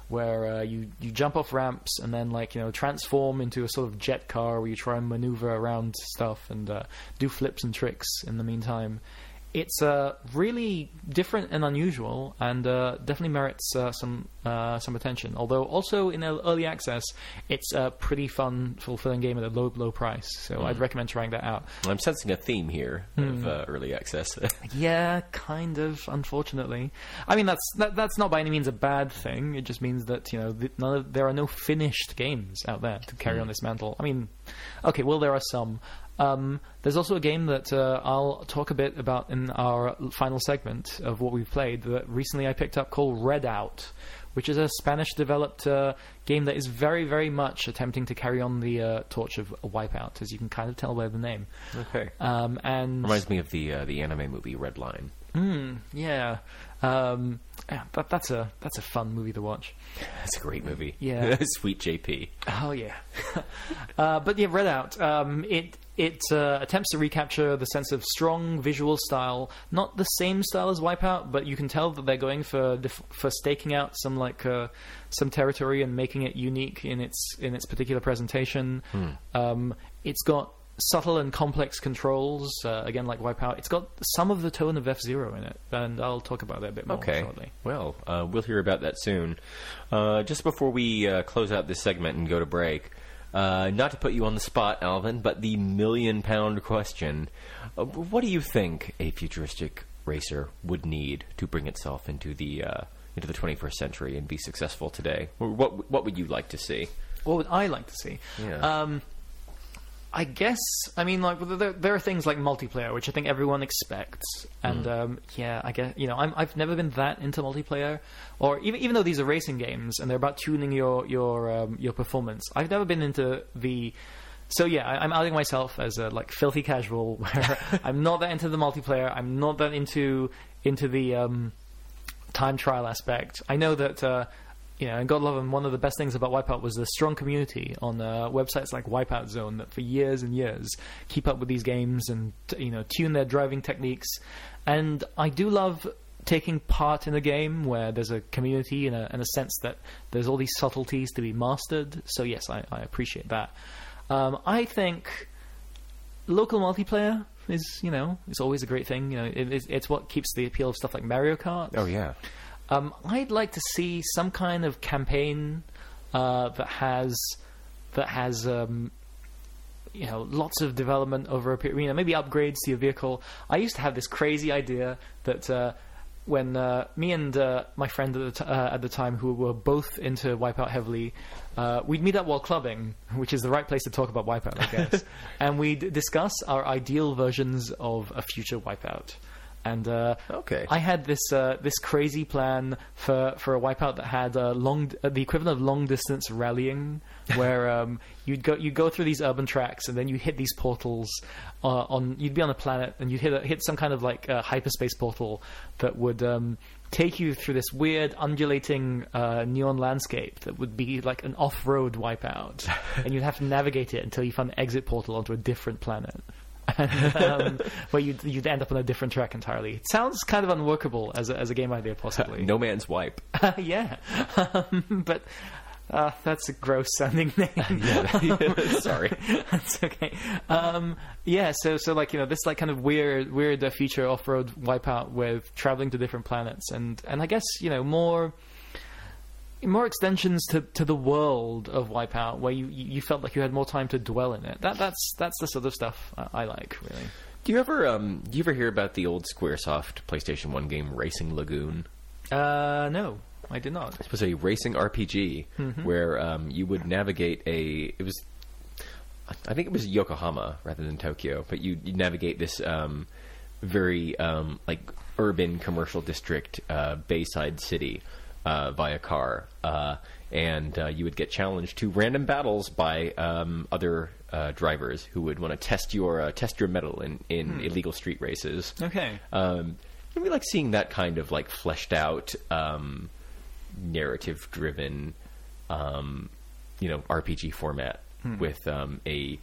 where uh, you you jump off ramps and then like you know transform into a sort of jet car where you try and maneuver around stuff and uh, do flips and tricks in the meantime. It's uh, really different and unusual, and uh, definitely merits uh, some uh, some attention. Although also in early access, it's a pretty fun, fulfilling game at a low low price. So mm. I'd recommend trying that out. I'm sensing a theme here mm. of uh, early access. Yeah, kind of. Unfortunately, I mean that's that, that's not by any means a bad thing. It just means that you know the, none of, there are no finished games out there to carry mm. on this mantle. I mean, okay, well there are some. Um, there's also a game that uh, I'll talk a bit about in our final segment of what we've played that recently I picked up called Redout, which is a Spanish-developed uh, game that is very, very much attempting to carry on the uh, torch of Wipeout, as you can kind of tell by the name. Okay. Um, and reminds me of the uh, the anime movie Red Line. Mm, yeah. Um, yeah, that, that's a that's a fun movie to watch. That's a great movie. Yeah. Sweet J P. Oh yeah. uh, but yeah, Redout. Um, it it uh, attempts to recapture the sense of strong visual style, not the same style as Wipeout, but you can tell that they're going for def- for staking out some like uh, some territory and making it unique in its in its particular presentation. Hmm. Um, it's got subtle and complex controls, uh, again like Wipeout. It's got some of the tone of F-Zero in it, and I'll talk about that a bit more okay. shortly. Well, uh, we'll hear about that soon. Uh, just before we uh, close out this segment and go to break, uh, not to put you on the spot, Alvin, but the million-pound question. Uh, what do you think a futuristic racer would need to bring itself into the uh, into the twenty-first century and be successful today? What, what would you like to see? What would I like to see? Yeah. Um, I guess, I mean, like, there, there are things like multiplayer, which I think everyone expects. And, mm. um, yeah, I guess, you know, I'm, I've never been that into multiplayer. Or even even though these are racing games and they're about tuning your your um, your performance, I've never been into the... So, yeah, I, I'm outing myself as a, like, filthy casual, where I'm not that into the multiplayer. I'm not that into, into the um, time trial aspect. I know that... Uh, You know, and God love them, one of the best things about Wipeout was the strong community on uh, websites like Wipeout Zone that for years and years keep up with these games and, you know, tune their driving techniques. And I do love taking part in a game where there's a community and a, and a sense that there's all these subtleties to be mastered. So, yes, I, I appreciate that. Um, I think local multiplayer is, you know, is always a great thing. You know, it, it's, it's what keeps the appeal of stuff like Mario Kart. Oh, yeah. Um, I'd like to see some kind of campaign uh, that has that has um, you know lots of development over a period. You know, maybe upgrades to your vehicle. I used to have this crazy idea that uh, when uh, me and uh, my friend at the, t- uh, at the time, who were both into Wipeout heavily, uh, we'd meet up while clubbing, which is the right place to talk about Wipeout, I guess, and we'd discuss our ideal versions of a future Wipeout. And uh, okay. I had this uh, this crazy plan for, for a Wipeout that had uh, long uh, the equivalent of long distance rallying, where um, you'd go you go through these urban tracks and then you hit these portals uh, on you'd be on a planet and you'd hit a, hit some kind of like uh, hyperspace portal that would um, take you through this weird undulating uh, neon landscape that would be like an off road Wipeout, and you'd have to navigate it until you find an exit portal onto a different planet. And, um, where you'd, you'd end up on a different track entirely. It sounds kind of unworkable as a, as a game idea, possibly. No Man's Wipe. Uh, yeah. Um, but uh, that's a gross sounding name. Yeah, sorry. That's okay. Um, yeah, so, so like, you know, this like kind of weird, weird uh, feature off-road Wipeout with traveling to different planets. And, and I guess, you know, more... more extensions to, to the world of Wipeout, where you, you felt like you had more time to dwell in it. That that's that's the sort of stuff I, I like, really. Do you ever um do you ever hear about the old SquareSoft PlayStation One game Racing Lagoon? Uh, no, I did not. It was a racing R P G mm-hmm. where um you would navigate a it was I think it was Yokohama rather than Tokyo, but you you navigate this um very um like urban commercial district uh, Bayside city. Uh, via car, uh, and uh, you would get challenged to random battles by um, other uh, drivers who would want to test your uh, test your mettle in, in hmm. illegal street races. Okay, um, and we like seeing that kind of like fleshed out, um, narrative driven, um, you know, R P G format hmm. with um, a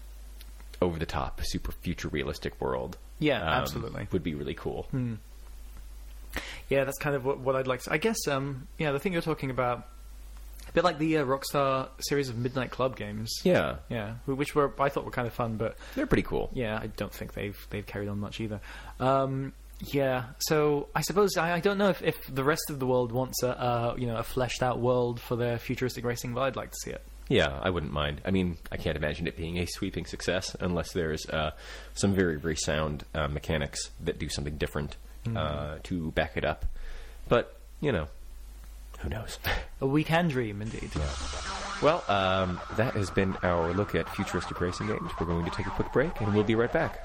over the top, super future realistic world. Yeah, um, absolutely, would be really cool. Hmm. Yeah, that's kind of what, what I'd like to... I guess, um, yeah, the thing you're talking about bit like the uh, Rockstar series of Midnight Club games. Yeah, Yeah, wh- which were I thought were kind of fun, but they're pretty cool. yeah, I don't think they've they've carried on much either. Um, yeah, so I suppose I, I don't know if, if the rest of the world wants a uh, you know a fleshed out world for their futuristic racing, but I'd like to see it. Yeah, I wouldn't mind. I mean, I can't imagine it being a sweeping success unless there's uh, some very, very sound uh, mechanics that do something different Mm. uh, to back it up. But, you know, who knows? We can dream, indeed. Well, um, that has been our look at futuristic racing games. We're going to take a quick break, and we'll be right back.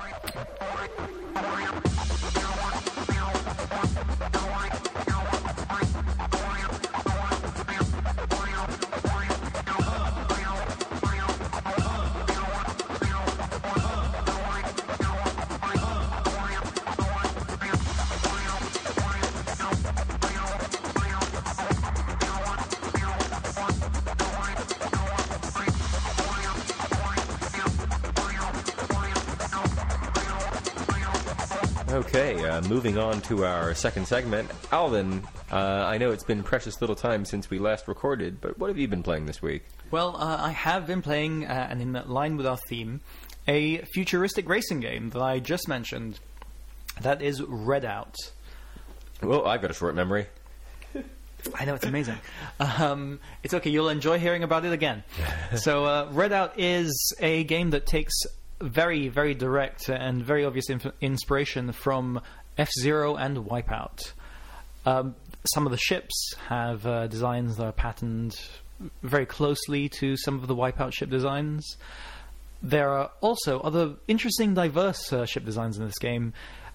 Okay, uh, moving on to our second segment. Alvin, uh, I know it's been precious little time since we last recorded, but what have you been playing this week? Well, uh, I have been playing, uh, and in line with our theme, a futuristic racing game that I just mentioned. That is Redout. Well, I've got a short memory. I know, it's amazing. um, it's okay, you'll enjoy hearing about it again. So, uh, Redout is a game that takes very, very direct and very obvious inf- inspiration from F-Zero and Wipeout. Um, some of the ships have uh, designs that are patterned very closely to some of the Wipeout ship designs. There are also other interesting, diverse uh, ship designs in this game.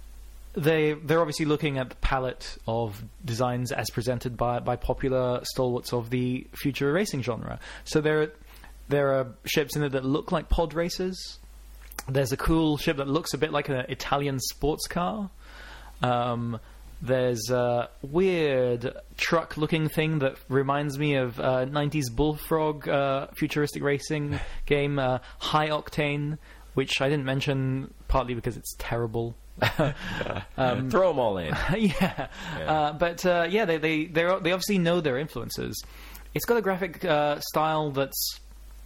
They, they're obviously looking at the palette of designs as presented by, by popular stalwarts of the future racing genre. So there, there are ships in it that look like pod racers. There's a cool ship that looks a bit like an Italian sports car. Um, there's a weird truck-looking thing that reminds me of uh, nineties Bullfrog uh, futuristic racing game, uh, High Octane, which I didn't mention partly because it's terrible. um, Throw them all in. yeah, yeah. Uh, but uh, yeah, they they they they obviously know their influences. It's got a graphic uh, style that's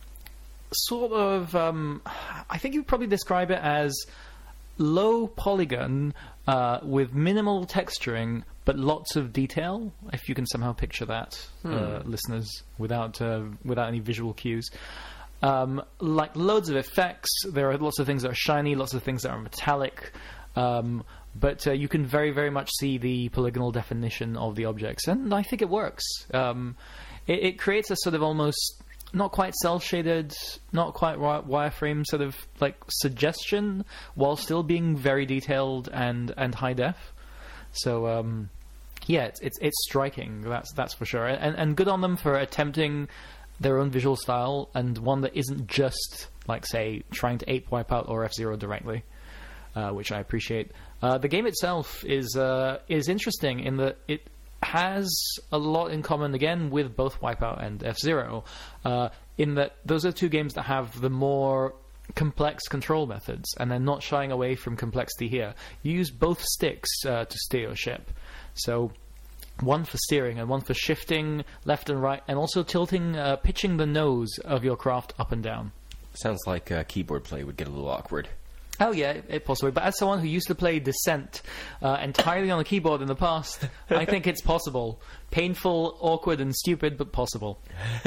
sort of, um, I think you'd probably describe it as low polygon uh, with minimal texturing, but lots of detail. If you can somehow picture that, hmm. uh, listeners, without uh, without any visual cues. Um, like loads of effects. There are lots of things that are shiny, lots of things that are metallic. Um, but uh, you can very, very much see the polygonal definition of the objects, and I think it works. Um, it, it creates a sort of almost not quite cel-shaded, not quite wireframe sort of like suggestion, while still being very detailed and, and high def. So um, yeah, it's, it's it's striking. That's that's for sure, and and good on them for attempting their own visual style, and one that isn't just like, say, trying to ape Wipeout or F-Zero directly, uh, which I appreciate. Uh, the game itself is uh, is interesting in that it has a lot in common, again, with both Wipeout and F-Zero, uh, in that those are two games that have the more complex control methods, and they're not shying away from complexity here. You use both sticks uh, to steer your ship. So one for steering and one for shifting left and right, and also tilting, uh, pitching the nose of your craft up and down. Sounds like uh, keyboard play would get a little awkward. Oh yeah, it, it possibly. But as someone who used to play Descent uh, entirely on the keyboard in the past, I think it's possible. Painful, awkward, and stupid, but possible.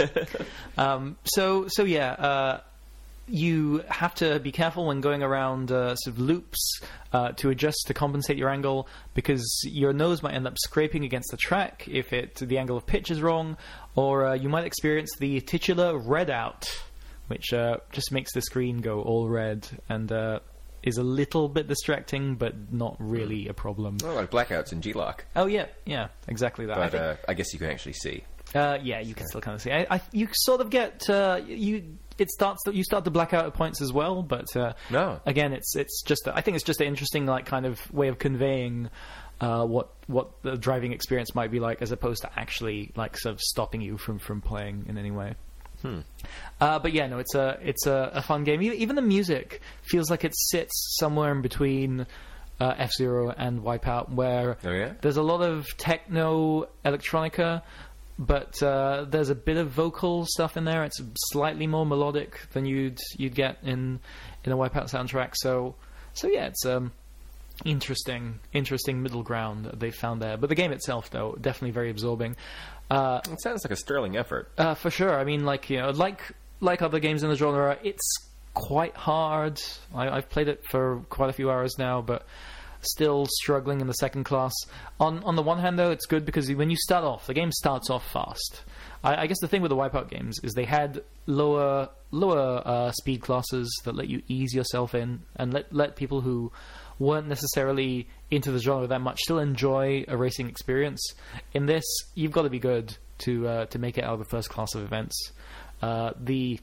um, so, so yeah, uh, you have to be careful when going around uh, sort of loops uh, to adjust to compensate your angle, because your nose might end up scraping against the track if it the angle of pitch is wrong, or uh, you might experience the titular redout, which uh, just makes the screen go all red and uh, is a little bit distracting, but not really a problem. Oh, like blackouts in G-Lock. Oh yeah, yeah, exactly that. But I, think, uh, I guess you can actually see. Uh, yeah, you can still kind of see. I, I, you sort of get uh, you. It starts. To, you start to black out at points as well, but uh, no. Again, it's it's just. A, I think it's just an interesting, like, kind of way of conveying uh, what what the driving experience might be like, as opposed to actually like sort of stopping you from, from playing in any way. Hmm. Uh, but yeah, no, it's a it's a, a fun game. Even the music feels like it sits somewhere in between uh, F-Zero and Wipeout, where oh, yeah? there's a lot of techno electronica, but uh, there's a bit of vocal stuff in there. It's slightly more melodic than you'd you'd get in in a Wipeout soundtrack. So so yeah, it's um interesting interesting middle ground that they found there. But the game itself, though, definitely very absorbing. Uh, It sounds like a sterling effort. uh, for sure. I mean, like you know, like like other games in the genre, it's quite hard. I, I've played it for quite a few hours now, but still struggling in the second class. On on the one hand, though, it's good because when you start off, the game starts off fast. I, I guess the thing with the Wipeout games is they had lower lower uh, speed classes that let you ease yourself in and let let people who weren't necessarily into the genre that much still enjoy a racing experience. In this, you've got to be good to uh, to make it out of the first class of events. Uh, the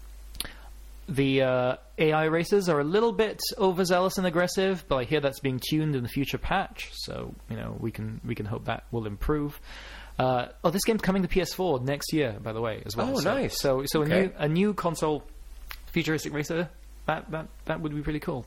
The uh, A I races are a little bit overzealous and aggressive, but I hear that's being tuned in the future patch, so you know we can we can hope that will improve. Uh, oh, this game's coming to P S four next year, by the way, as well. Oh, so, nice. So, so Okay. a new a new console futuristic racer that that that would be pretty cool.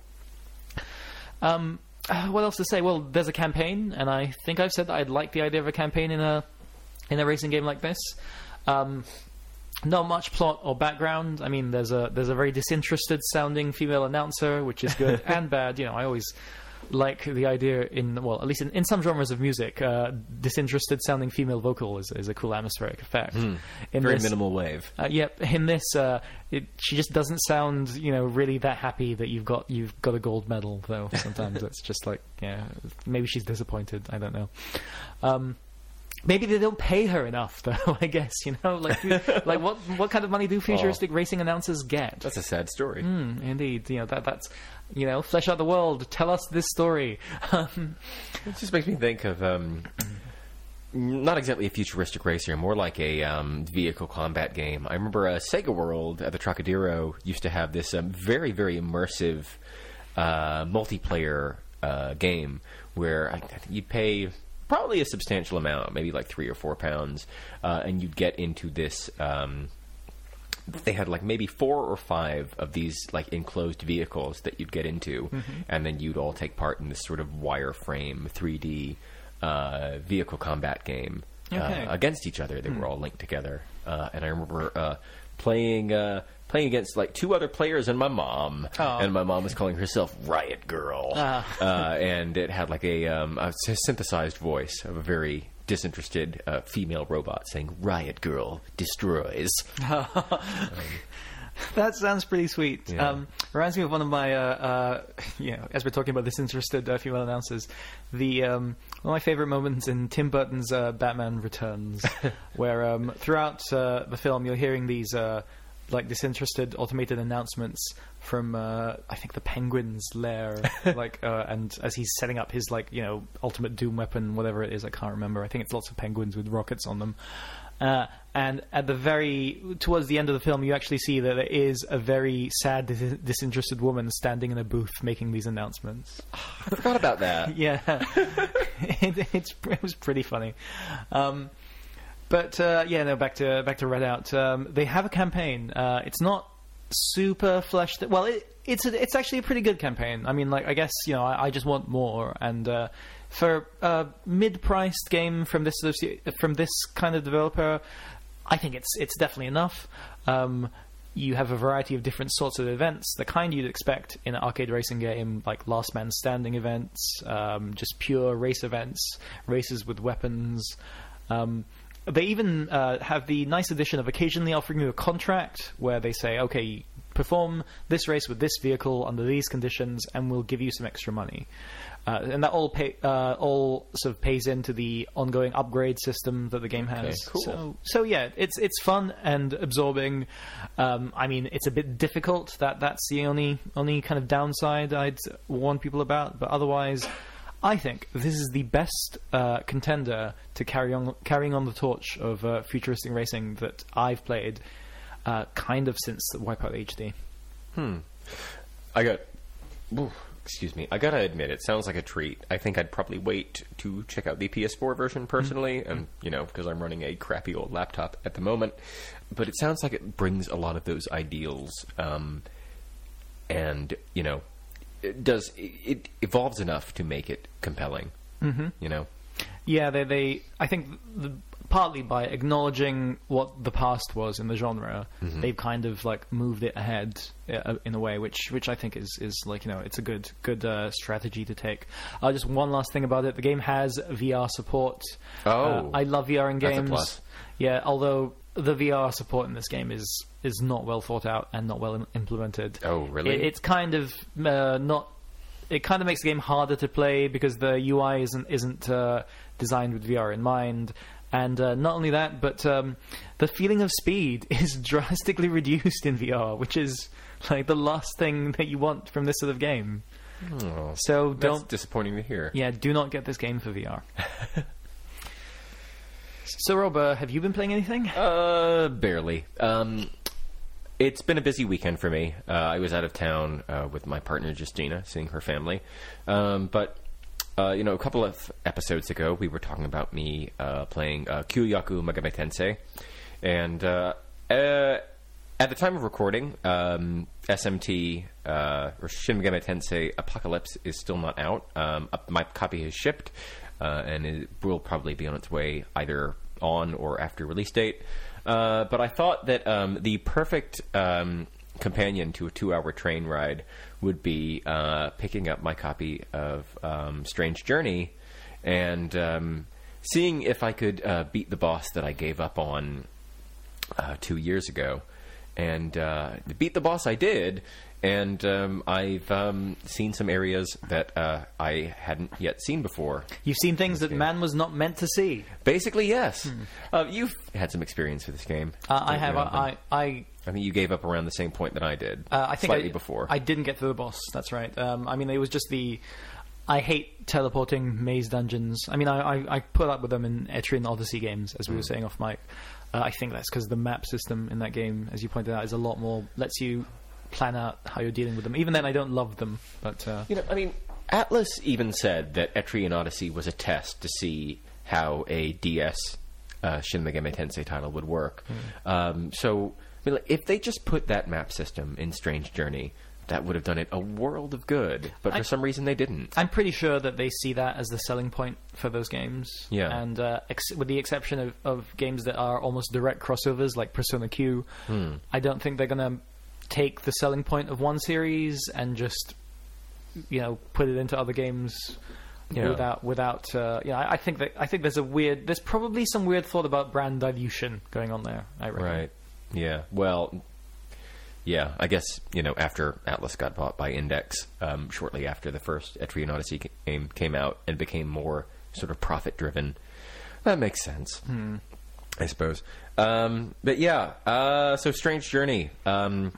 Um, uh, what else to say? Well, there's a campaign, and I think I've said that I'd like the idea of a campaign in a in a racing game like this. Um, Not much plot or background. I mean, there's a there's a very disinterested sounding female announcer, which is good and bad. You know, I always like the idea in well, at least in, in some genres of music, uh, disinterested sounding female vocal is is a cool atmospheric effect. Mm, in very this, minimal wave. Uh, yep, in this, uh, it, she just doesn't sound you know really that happy that you've got you've got a gold medal. Though sometimes it's just like yeah, maybe she's disappointed. I don't know. Um, Maybe they don't pay her enough, though. I guess you know, like, like what what kind of money do futuristic Oh. racing announcers get? That's a sad story. Mm, indeed, you know that that's you know, flesh out the world. Tell us this story. Um, It just makes me think of um, not exactly a futuristic racer, more like a um, vehicle combat game. I remember uh, Sega World at the Trocadero used to have this um, very very immersive uh, multiplayer uh, game where I, I think you'd pay probably a substantial amount, maybe like three or four pounds, uh, and you'd get into this. Um, they had like maybe four or five of these like enclosed vehicles that you'd get into, mm-hmm. and then you'd all take part in this sort of wireframe three D uh, vehicle combat game Okay. uh, against each other. They mm. were all linked together, uh, and I remember uh, playing. Uh, Playing against like two other players and my mom, oh. and my mom was calling herself Riot Girl, ah. uh, and it had like a, um, a synthesized voice of a very disinterested uh, female robot saying "Riot Girl destroys." um, that sounds pretty sweet. Yeah. Um, reminds me of one of my, uh, uh, you know, as we're talking about disinterested uh, female announcers, the um, one of my favorite moments in Tim Burton's uh, Batman Returns, where um, throughout uh, the film you're hearing these. Uh, like disinterested automated announcements from uh, I think the Penguin's lair, like uh, and as he's setting up his like you know ultimate doom weapon, whatever it is, I can't remember. I think it's lots of penguins with rockets on them. Uh, and at the very towards the end of the film, you actually see that there is a very sad, dis- disinterested woman standing in a booth making these announcements. I forgot about that. Yeah, it, it's it was pretty funny. Um, But uh, yeah, no. Back to back to Redout. Um, they have a campaign. Uh, it's not super fleshed. Well, it, it's a, it's actually a pretty good campaign. I mean, like I guess you know I, I just want more. And uh, for a mid-priced game from this from this kind of developer, I think it's it's definitely enough. Um, you have a variety of different sorts of events, the kind you'd expect in an arcade racing game, like last man standing events, um, just pure race events, races with weapons. Um, They even uh, have the nice addition of occasionally offering you a contract where they say, okay, perform this race with this vehicle under these conditions and we'll give you some extra money. Uh, and that all pay, uh, all sort of pays into the ongoing upgrade system that the game has. Okay, cool. So, so yeah, it's it's fun and absorbing. Um, I mean, it's a bit difficult. That that's the only only kind of downside I'd warn people about. But otherwise, I think this is the best uh, contender to carry on carrying on the torch of uh, futuristic racing that I've played, uh, kind of since Wipeout H D. Hmm. I got. Ooh, excuse me. I gotta admit, it sounds like a treat. I think I'd probably wait to check out the P S four version personally, mm-hmm. and you know, because I'm running a crappy old laptop at the moment. But it sounds like it brings a lot of those ideals, um, and you know. It does it evolves enough to make it compelling? Mm-hmm. You know, yeah. They, they. I think the partly by acknowledging what the past was in the genre. Mm-hmm. They've kind of like moved it ahead uh, in a way, which which I think is, is like, you know, it's a good good uh, strategy to take. Uh, just one last thing about it: the game has V R support. Oh, uh, I love V R in that's a games. plus. Yeah, although the V R support in this game is is not well thought out and not well im- implemented. Oh, really? It, it's kind of uh, not. It kind of makes the game harder to play because the U I isn't isn't uh, designed with V R in mind. And uh, not only that, but um, the feeling of speed is drastically reduced in V R, which is like the last thing that you want from this sort of game. Oh, So that's don't. disappointing to hear. Yeah, do not get this game for V R. So, Rob, uh, have you been playing anything? Uh, barely. Um, it's been a busy weekend for me. Uh, I was out of town uh, with my partner Justina, seeing her family. Um, but uh, you know, a couple of episodes ago, we were talking about me uh, playing uh, Kyoyaku Megami Tensei, and uh, uh, at the time of recording, um, S M T uh, or Shin Megami Tensei Apocalypse is still not out. Um, uh, my copy has shipped. Uh, and it will probably be on its way either on or after release date. Uh, but I thought that um, the perfect um, companion to a two-hour train ride would be uh, picking up my copy of um, Strange Journey and um, seeing if I could uh, beat the boss that I gave up on uh, two years ago. And uh, beat the boss I did, and um, I've um, seen some areas that uh, I hadn't yet seen before. You've seen things that game. man was not meant to see. Basically, yes. Uh, you've had some experience with this game. Uh, I Don't have. you, I, Evan? I, I I think you gave up around the same point that I did. Uh, I think slightly I, before. I didn't get through the boss. That's right. Um, I mean, it was just the. I hate teleporting maze dungeons. I mean, I, I, I put up with them in Etrian Odyssey games, as we Mm. were saying off mic. Uh, I think that's because the map system in that game, as you pointed out, is a lot more lets you plan out how you're dealing with them. Even then, I don't love them, but uh, You know, I mean, Atlas even said that Etrian Odyssey was a test to see how a D S uh, Shin Megami Tensei title would work. Mm. Um, so, I mean, like, if they just put that map system in Strange Journey, that would have done it a world of good. But I- for some reason, they didn't. I'm pretty sure that they see that as the selling point for those games. Yeah. And uh, ex- with the exception of, of games that are almost direct crossovers, like Persona Q, Hmm. I don't think they're going to take the selling point of one series and just, you know, put it into other games Yeah. without without. Uh, you know, I, I think that I think there's a weird. There's probably some weird thought about brand dilution going on there. I reckon. Right. Yeah. Well, yeah, I guess, you know, after Atlas got bought by Index, um, shortly after the first Etrian Odyssey game came out and became more sort of profit-driven, that makes sense, Hmm. I suppose. Um, but yeah, uh, so Strange Journey. Um,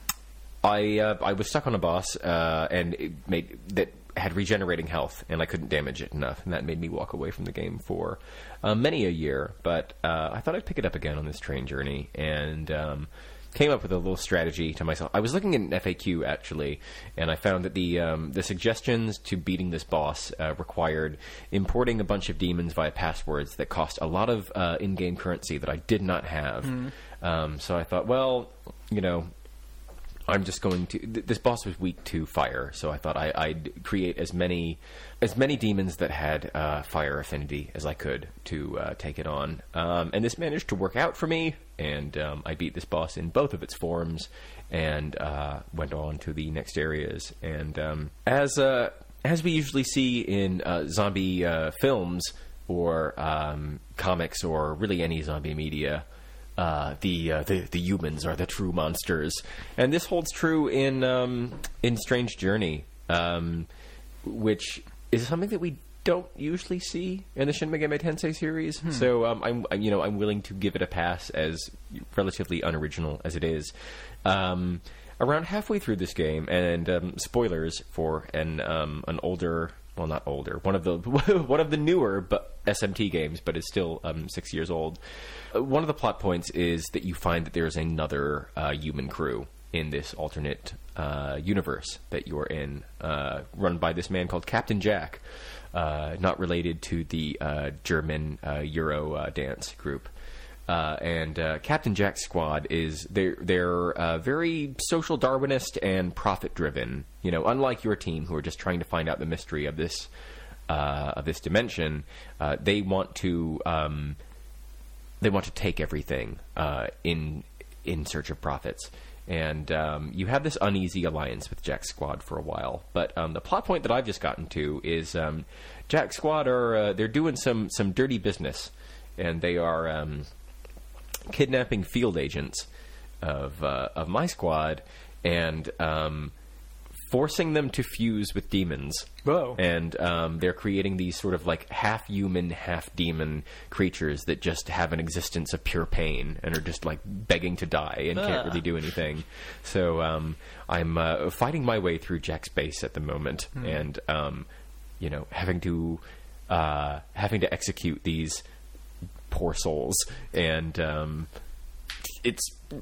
I uh, I was stuck on a boss, uh, and it made that had regenerating health, and I couldn't damage it enough, and that made me walk away from the game for uh, many a year. But uh, I thought I'd pick it up again on this train journey, and um, came up with a little strategy to myself. I was looking at an F A Q actually, and I found that the um, the suggestions to beating this boss uh, required importing a bunch of demons via passwords that cost a lot of uh, in-game currency that I did not have. Um, so I thought, well, you know, I'm just going to. Th- this boss was weak to fire, so I thought I, I'd create as many as many demons that had uh, fire affinity as I could to uh, take it on. Um, and this managed to work out for me, and um, I beat this boss in both of its forms, and uh, went on to the next areas. And um, as uh, as we usually see in uh, zombie uh, films or um, comics or really any zombie media. Uh, the, uh, the the humans are the true monsters, and this holds true in um, in Strange Journey, um, which is something that we don't usually see in the Shin Megami Tensei series. Hmm. So um, I'm, I'm you know I'm willing to give it a pass, as relatively unoriginal as it is. Um, around halfway through this game, and um, spoilers for an um, an older. Well, not older. One of the one of the newer but S M T games, but is still um, six years old. Uh, one of the plot points is that you find that there is another uh, human crew in this alternate uh, universe that you're in, uh, run by this man called Captain Jack, uh, not related to the uh, German uh, Euro uh, dance group. Uh, and uh, Captain Jack's squad is they're they're uh, very social Darwinist and profit driven. You know, unlike your team, who are just trying to find out the mystery of this uh, of this dimension, uh, they want to um, they want to take everything uh, in in search of profits. And um, you have this uneasy alliance with Jack Squad for a while. But um, the plot point that I've just gotten to is um, Jack Squad are uh, they're doing some some dirty business, and they are um, kidnapping field agents of uh, of my squad and um, forcing them to fuse with demons. Whoa. And um, they're creating these sort of like half-human, half-demon creatures that just have an existence of pure pain and are just like begging to die and Ugh. can't really do anything. So um, I'm uh, fighting my way through Jack's base at the moment, Hmm. and um, you know, having to uh, having to execute these poor souls, and um, it's.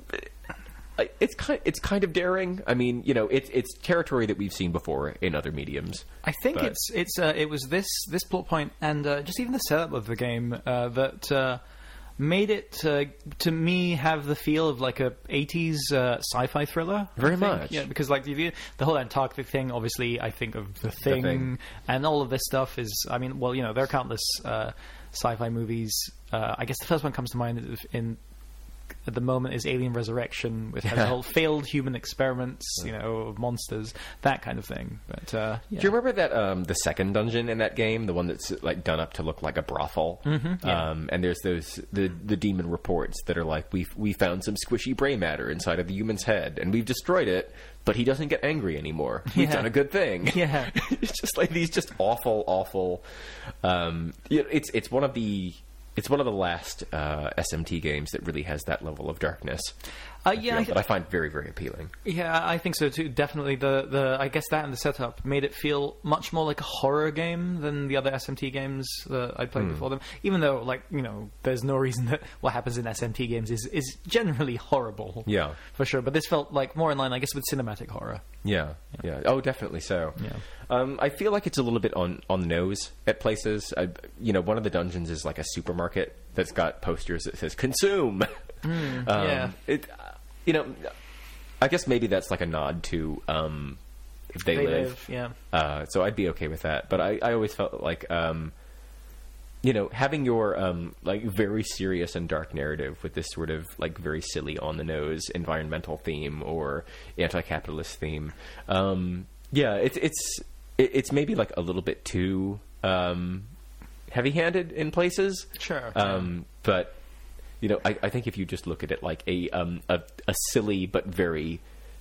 I- It's kind. It's kind of daring. I mean, you know, it's it's territory that we've seen before in other mediums. I think But- it's it's uh, it was this this plot point and uh, just even the setup of the game uh, that uh, made it uh, to me have the feel of like a eighties uh, sci-fi thriller. I Very think. much. Yeah, because like the the whole Antarctic thing. Obviously, I think of the thing, Thing. and all of this stuff is. I mean, well, you know, there are countless uh, sci-fi movies. Uh, I guess the first one comes to mind in. At the moment is Alien Resurrection with Yeah. the whole failed human experiments, you know, of monsters, that kind of thing. But uh, yeah. Do you remember that um, the second dungeon in that game, the one that's like done up to look like a brothel? Mm-hmm, yeah. um, and there's those the the demon reports that are like, we we found some squishy gray matter inside of the human's head, and we've destroyed it, but he doesn't get angry anymore. We've Yeah. done a good thing. Yeah. It's just like these just awful, awful. Um, you know, it's it's one of the. It's one of the last uh, S M T games that really has that level of darkness. Uh, I yeah, feel, I, that I find very, very appealing. yeah, I think so too. Definitely, the, the I guess that and the setup made it feel much more like a horror game than the other S M T games that I played before them. Even though, like, you know, there's no reason that what happens in S M T games is is generally horrible. Yeah. for sure. But this felt like more in line, I guess, with cinematic horror. Yeah, yeah. Oh, definitely so. Yeah. Um, I feel like it's a little bit on, on the nose at places. I, you know, one of the dungeons is like a supermarket that's got posters that says "consume." um, yeah. It, uh, you know, I guess maybe that's like a nod to um, if they, They live. Live, yeah. Uh, so I'd be okay with that. But I, I always felt like, um, you know, having your um, like very serious and dark narrative with this sort of like very silly on the nose environmental theme or anti-capitalist theme. Um, yeah, it's it's it, it's maybe like a little bit too um, heavy-handed in places. Sure. Um, but you know, I, I think if you just look at it like a um, a, a silly but very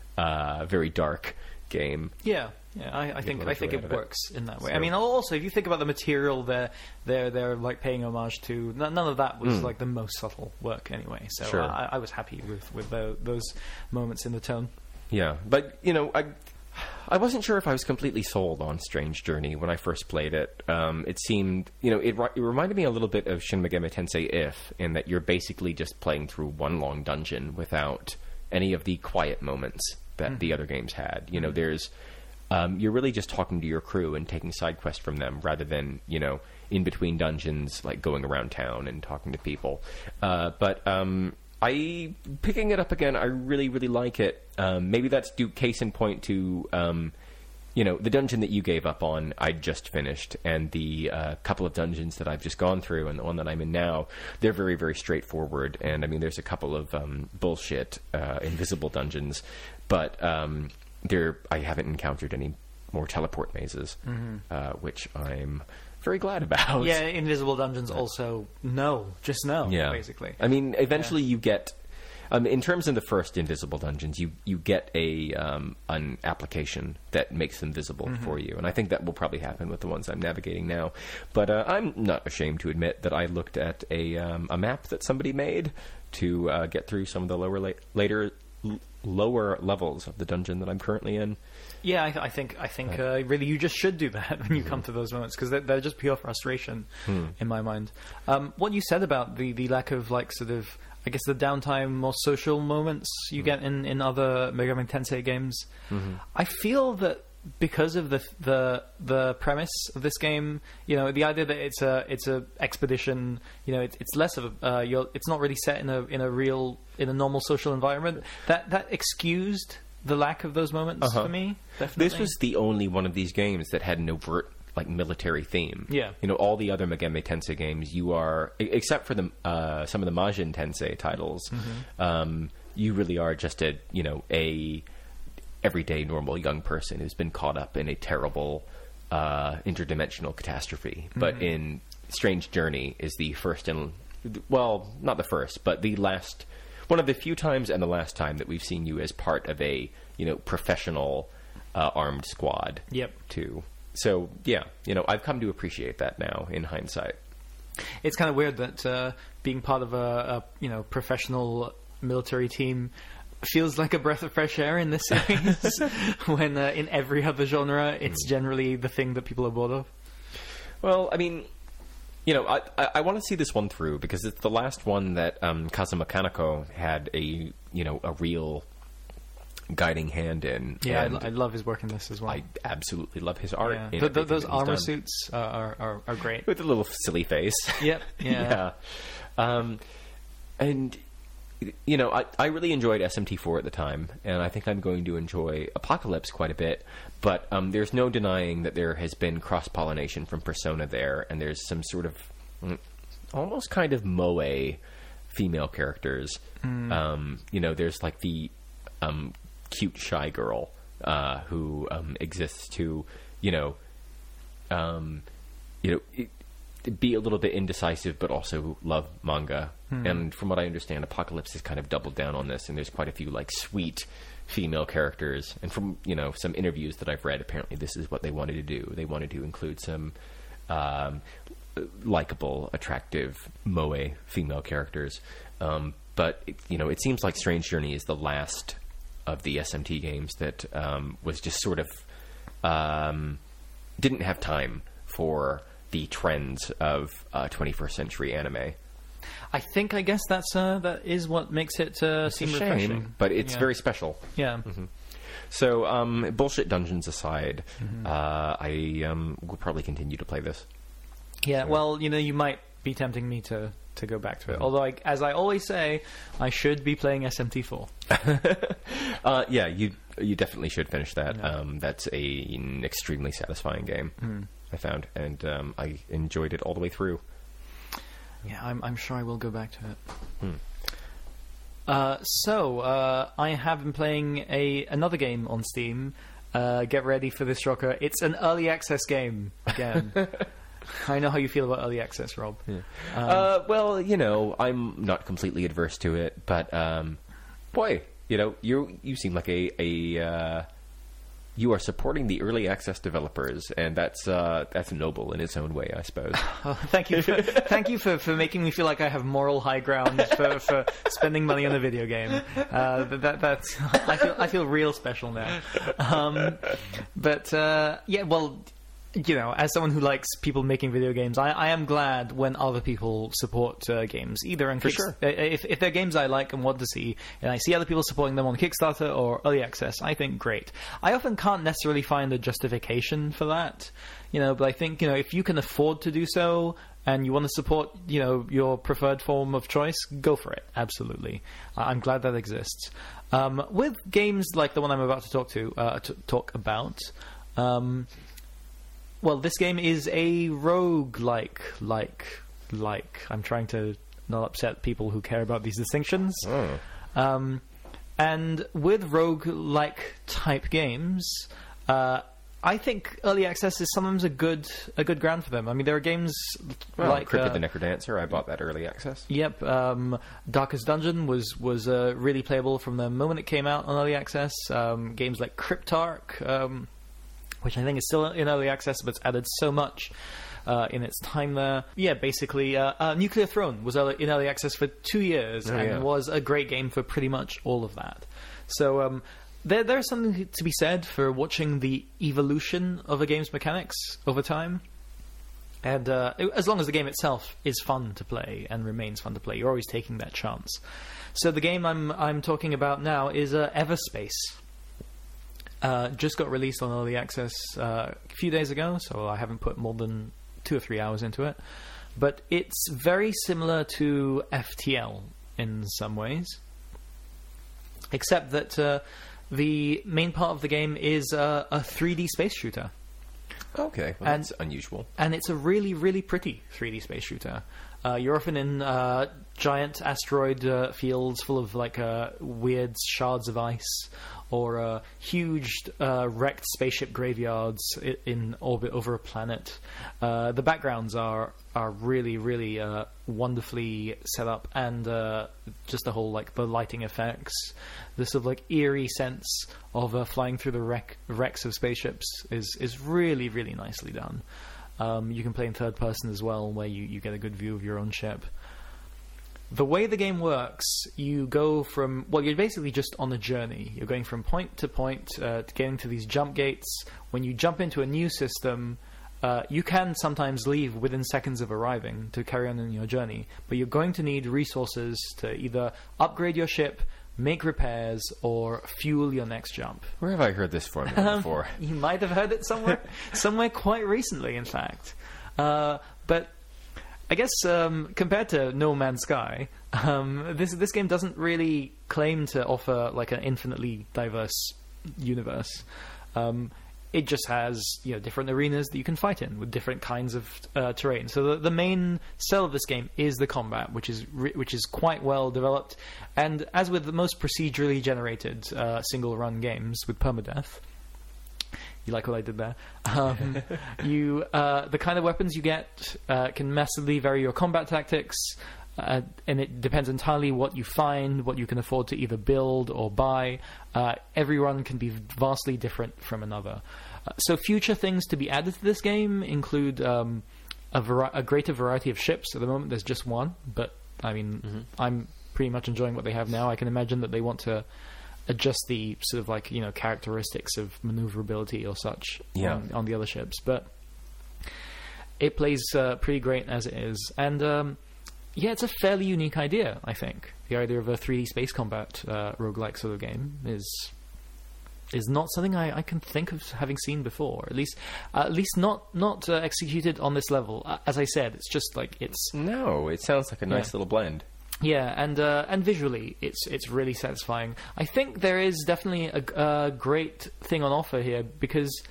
uh, very dark game. Yeah, yeah, I, I think little I think joy it out of it. works in that way. So- I mean, also if you think about the material they're they're they're like paying homage to, none none of that was like the most subtle work anyway. So Sure. I, I was happy with with the, those moments in the tone. Yeah, but you know, I I wasn't sure if I was completely sold on Strange Journey when I first played it. Um, it seemed, you know, it, ri- it reminded me a little bit of Shin Megami Tensei If, in that you're basically just playing through one long dungeon without any of the quiet moments that the other games had. You know, there's um, you're really just talking to your crew and taking side quests from them, rather than, you know, in between dungeons, like going around town and talking to people. Uh, but um, I picking it up again, I really, really like it. Um, maybe that's due case in point to, um, you know, the dungeon that you gave up on, I just finished, and the uh, couple of dungeons that I've just gone through, and the one that I'm in now, they're very, very straightforward. And I mean, there's a couple of um, bullshit uh, invisible dungeons, but um, there I haven't encountered any more teleport mazes, uh, which I'm very glad about. Yeah, invisible dungeons also no, just no. Yeah. basically. I mean, eventually you get, um, in terms of the first invisible dungeons, you, you get a um, an application that makes them visible for you, and I think that will probably happen with the ones I'm navigating now. But uh, I'm not ashamed to admit that I looked at a um, a map that somebody made to uh, get through some of the lower la- later l- lower levels of the dungeon that I'm currently in. Yeah, I, I think I think uh, really you just should do that when you come to those moments, because they're, they're just pure frustration in my mind. Um, what you said about the, the lack of like sort of I guess the downtime, more social moments you get in, in other Mega Man Tensei games, I feel that because of the the the premise of this game, you know, the idea that it's a it's a expedition, you know, it's it's less of a uh, you're, it's not really set in a in a real in a normal social environment. That that excused the lack of those moments Uh-huh. for me. Definitely. This was the only one of these games that had an overt like military theme. Yeah. You know, all the other Megami Tensei games, you are, e- except for the uh, some of the Majin Tensei titles, Mm-hmm. um, you really are just a you know a everyday normal young person who's been caught up in a terrible uh, interdimensional catastrophe. Mm-hmm. But in Strange Journey is the first and well, not the first, but the last, one of the few times and the last time that we've seen you as part of a you know professional uh, armed squad. Yep. Too. So yeah, you know, I've come to appreciate that now in hindsight. It's kind of weird that uh, being part of a, a you know professional military team feels like a breath of fresh air in this series, when uh, in every other genre it's mm. generally the thing that people are bored of. Well, I mean, you know, I I, I want to see this one through because it's the last one that um, Kazuma Kaneko had a you know a real guiding hand in. Yeah, and I, I love his work in this as well. I absolutely love his art. Yeah. In The, the, those that he's armor done. suits uh, are, are are great. With a little silly face. Yep. Yeah. yeah. Um, and you know, I, I really enjoyed S M T four at the time, and I think I'm going to enjoy Apocalypse quite a bit. But um, there's no denying that there has been cross-pollination from Persona there, and there's some sort of mm, almost kind of moe female characters. Mm. Um, you know, there's like the um, cute shy girl uh, who um, exists to, you know, um, you know. It, be a little bit indecisive, but also love manga. Hmm. And from what I understand, Apocalypse has kind of doubled down on this, and there's quite a few like sweet female characters. And from you know some interviews that I've read, apparently this is what they wanted to do. They wanted to include some um, likable, attractive moe female characters. Um, but it, you know, it seems like Strange Journey is the last of the S M T games that um, was just sort of um, didn't have time for the trends of uh, twenty-first century anime. I think, I guess that's uh, that is what makes it uh, it's seem a refreshing. shame, but it's yeah. very special. Yeah. Mm-hmm. So, um, bullshit dungeons aside, mm-hmm. uh, I um, will probably continue to play this. Yeah. So. Well, you know, you might be tempting me to, to go back to it. Mm-hmm. Although, I, as I always say, I should be playing S M T four. uh, yeah, you you definitely should finish that. Yeah. Um, that's a, an extremely satisfying game. Mm. I found, and um, I enjoyed it all the way through. Yeah, I'm, I'm sure I will go back to it. Hmm. Uh, so, uh, I have been playing a another game on Steam. Uh, get ready for this, shocker. It's an early access game again. I know how you feel about early access, Rob. Yeah. Um, uh, well, you know, I'm not completely adverse to it, but um, boy, you know, you you seem like a a uh, you are supporting the early access developers, and that's uh, that's noble in its own way, I suppose. Oh, thank you, for, thank you for, for making me feel like I have moral high ground for, for spending money on a video game. Uh, that that's I feel I feel real special now. Um, but uh, yeah, well, you know, as someone who likes people making video games, I, I am glad when other people support uh, games, either on For Kick- sure. if if they're games I like and want to see, and I see other people supporting them on Kickstarter or early access, I think great. I often can't necessarily find a justification for that, you know, but I think, you know, if you can afford to do so and you want to support, you know, your preferred form of choice, go for it. Absolutely, I'm glad that exists. Um, with games like the one I'm about to talk to uh, to talk about. Um, Well, this game is a roguelike, like, like. I'm trying to not upset people who care about these distinctions. Oh. Um, and with roguelike type games, uh, I think early access is sometimes a good a good ground for them. I mean, there are games Well, like Crypt uh, of the Necrodancer, I bought that early access. Yep, um, Darkest Dungeon was was uh, really playable from the moment it came out on early access. Um, games like Cryptark. Um, which I think is still in early access, but it's added so much uh, in its time there. Yeah, basically, uh, uh, Nuclear Throne was early, in early access for two years oh, and yeah. was a great game for pretty much all of that. So um, there, there's something to be said for watching the evolution of a game's mechanics over time. And uh, as long as the game itself is fun to play and remains fun to play, you're always taking that chance. So the game I'm I'm talking about now is uh, Everspace. Uh, just got released on early access uh, a few days ago, so I haven't put more than two or three hours into it. But it's very similar to F T L in some ways, except that uh, the main part of the game is uh, a three D space shooter. Okay, well, And- that's unusual. and it's a really, really pretty three D space shooter. Uh, you're often in uh, giant asteroid uh, fields full of like uh, weird shards of ice, or uh, huge uh, wrecked spaceship graveyards i- in orbit over a planet. Uh, the backgrounds are are really, really uh, wonderfully set up, and uh, just the whole like the lighting effects, the sort of like eerie sense of uh, flying through the wreck wrecks of spaceships is is really, really nicely done. Um, you can play in third person as well, where you, you get a good view of your own ship. The way the game works, you go from... Well, you're basically just on a journey. You're going from point to point, uh, to getting to these jump gates. When you jump into a new system, uh, you can sometimes leave within seconds of arriving to carry on in your journey. But you're going to need resources to either upgrade your ship, make repairs, or fuel your next jump. Where have I heard this formula before? You might have heard it somewhere, somewhere quite recently, in fact. Uh, but I guess um, compared to No Man's Sky, um, this this game doesn't really claim to offer like an infinitely diverse universe. Um, it just has, you know, different arenas that you can fight in with different kinds of uh, terrain. So the, the main sell of this game is the combat, which is re- which is quite well developed. And as with the most procedurally generated uh, single run games with permadeath, you like what I did there? Um, you uh, the kind of weapons you get uh, can massively vary your combat tactics. Uh, and it depends entirely what you find, what you can afford to either build or buy. Uh, every run can be vastly different from another. Uh, so future things to be added to this game include um, a, vari- a greater variety of ships. At the moment, there's just one, but I mean, Mm-hmm. I'm pretty much enjoying what they have now. I can imagine that they want to adjust the sort of like, you know, characteristics of maneuverability or such Yeah. on, on the other ships, but it plays uh, pretty great as it is. And um, yeah, it's a fairly unique idea, I think. The idea of a three D space combat uh, roguelike sort of game is is not something I, I can think of having seen before. At least, uh, at least not not uh, executed on this level. Uh, as I said, it's just like it's No, it sounds like a nice Yeah. little blend. yeah, and uh, and visually, it's it's really satisfying. I think there is definitely a, a great thing on offer here, because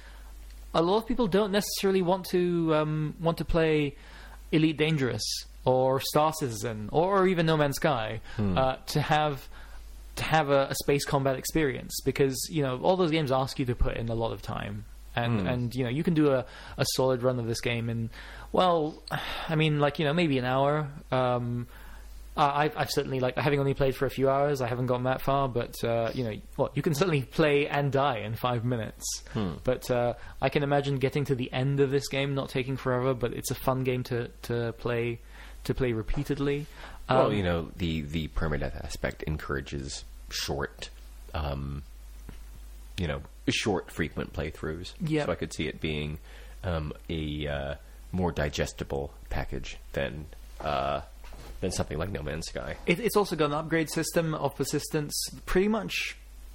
a lot of people don't necessarily want to um, want to play Elite Dangerous or Star Citizen or even No Man's Sky uh, to have to have a, a space combat experience, because you know all those games ask you to put in a lot of time, and and you know you can do a, a solid run of this game in, well, I mean, like, you know, maybe an hour. Um, I- I've, I've certainly, like, having only played for a few hours, I haven't gotten that far, but uh, you know, well, you can certainly play and die in five minutes. But uh, I can imagine getting to the end of this game not taking forever, but it's a fun game to, to play to play repeatedly. Um, Well, you know, the, the permadeath aspect encourages short, um, you know, short, frequent playthroughs. Yeah. So I could see it being um, a uh, more digestible package than uh, than something like No Man's Sky. It, it's also got an upgrade system of persistence, pretty much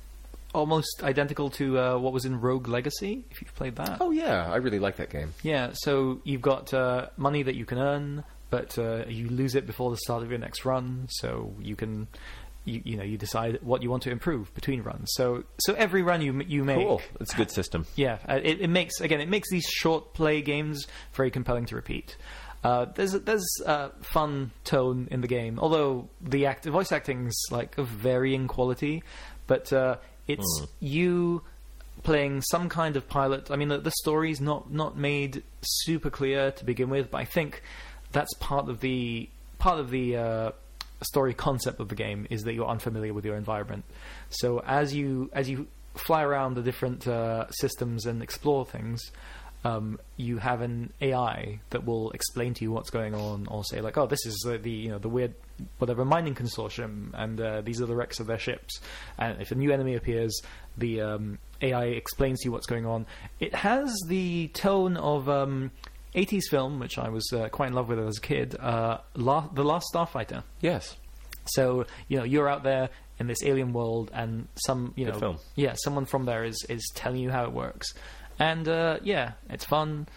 almost identical to uh, what was in Rogue Legacy, if you've played that. Oh yeah, I really like that game. Yeah, so you've got uh, money that you can earn, but uh, you lose it before the start of your next run, so you can, you, you know, you decide what you want to improve between runs. So, so every run you you make, Cool, it's a good system. yeah, uh, it, it makes again it makes these short play games very compelling to repeat. Uh, there's a, there's a fun tone in the game, although the act voice acting's like of varying quality, but uh, it's you playing some kind of pilot. I mean, the, the story's not not made super clear to begin with, but I think that's part of the part of the uh, story concept of the game is that you're unfamiliar with your environment. So as you as you fly around the different uh, systems and explore things, um, you have an A I that will explain to you what's going on, or say like, "Oh, this is uh, the you know the weird whatever mining consortium, and uh, these are the wrecks of their ships." And if a new enemy appears, the um, A I explains to you what's going on. It has the tone of um, eighties film, which I was uh, quite in love with as a kid, uh, La- The Last Starfighter. Yes. So, you know, you're out there in this alien world, and some, you Good know, film. yeah, someone from there is, is telling you how it works. And, uh, yeah, it's fun.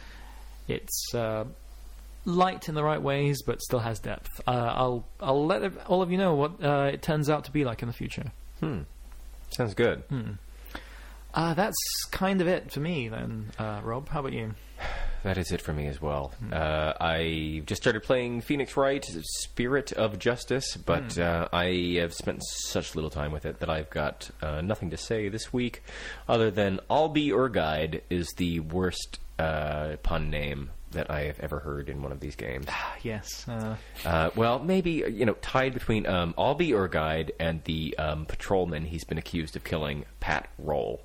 It's uh, light in the right ways, but still has depth. Uh, I'll I'll let ev- all of you know what uh, it turns out to be like in the future. Hmm. Sounds good. Uh, that's kind of it for me then, uh, Rob. How about you? That is it for me as well. Mm. Uh, I just started playing Phoenix Wright, Spirit of Justice, but mm. uh, I have spent such little time with it that I've got uh, nothing to say this week, other than Albi Urguide is the worst uh, pun name that I have ever heard in one of these games. Yes. Uh... Uh, well, maybe, you know, tied between um, Albi Urguide and the um, patrolman he's been accused of killing, Pat Roll.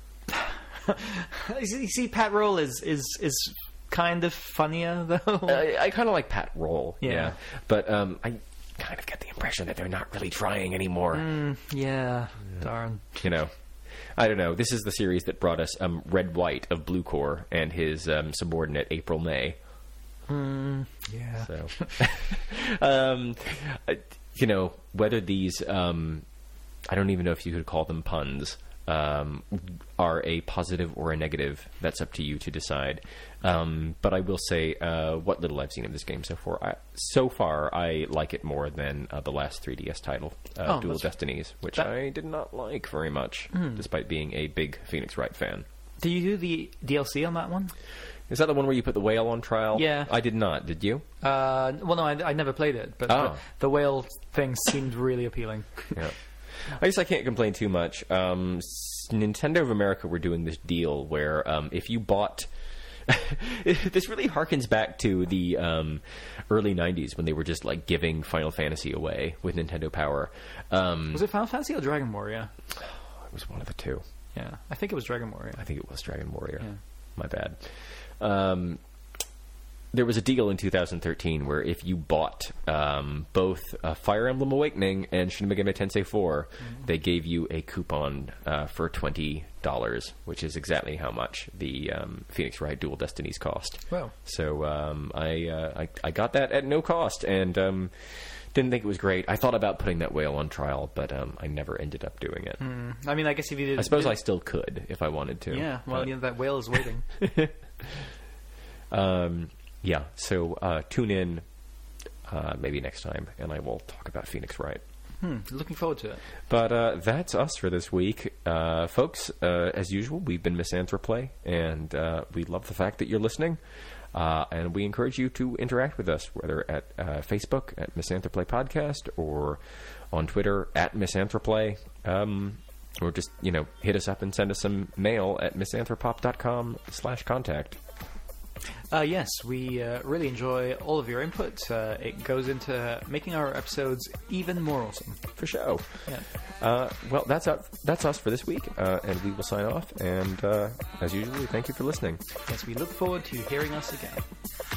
You see, Pat Roll is is is kind of funnier though. I, I kind of like Pat Roll, yeah, yeah. but um, I kind of get the impression that they're not really trying anymore. Mm, yeah, darn. You know, I don't know. This is the series that brought us um, Red White of Blue Corps and his um, subordinate April May. Mm, yeah. So, um, you know, whether these, um, I don't even know if you could call them puns. Um, are a positive or a negative. That's up to you to decide. Um, but I will say, uh, what little I've seen of this game so far, I, so far, I like it more than uh, the last three D S title, uh, oh, Dual Destinies, which that... I did not like very much, mm. despite being a big Phoenix Wright fan. Did you do the D L C on that one? Is that the one where you put the whale on trial? Yeah. I did not. Did you? Uh, well, no, I, I never played it, but oh. the, the whale thing seemed really appealing. Yeah. I guess I can't complain too much. Um, Nintendo of America were doing this deal where um, if you bought... this really harkens back to the um, early nineties when they were just like giving Final Fantasy away with Nintendo Power. Um, was it Final Fantasy or Dragon Warrior? It was one of the two. Yeah, I think it was Dragon Warrior. I think it was Dragon Warrior. Yeah. My bad. Um, there was a deal in two thousand thirteen where if you bought um, both uh, Fire Emblem Awakening and Shin Megami Tensei four, mm-hmm. they gave you a coupon uh, for twenty dollars, which is exactly how much the um, Phoenix Wright Dual Destinies cost. Wow. So um, I, uh, I I got that at no cost and um, didn't think it was great. I thought about putting that whale on trial, but um, I never ended up doing it. Mm. I mean, I guess if you did... I suppose did... I still could if I wanted to. Yeah, well, but... you know, that whale is waiting. um... Yeah, so uh, tune in uh, maybe next time, and I will talk about Phoenix Wright. Hmm, looking forward to it. But uh, that's us for this week. Uh, folks, uh, as usual, we've been Misanthroplay, and uh, we love the fact that you're listening. Uh, and we encourage you to interact with us, whether at uh, Facebook at Misanthroplay Podcast or on Twitter at Misanthroplay. Um, or just, you know, hit us up and send us some mail at misanthropop.com slash contact. Uh, yes, we uh, really enjoy all of your input. Uh, it goes into making our episodes even more awesome. For sure. Yeah. Uh, well, that's up, that's us for this week, uh, and we will sign off. And uh, as usual, thank you for listening. Yes, we look forward to hearing us again.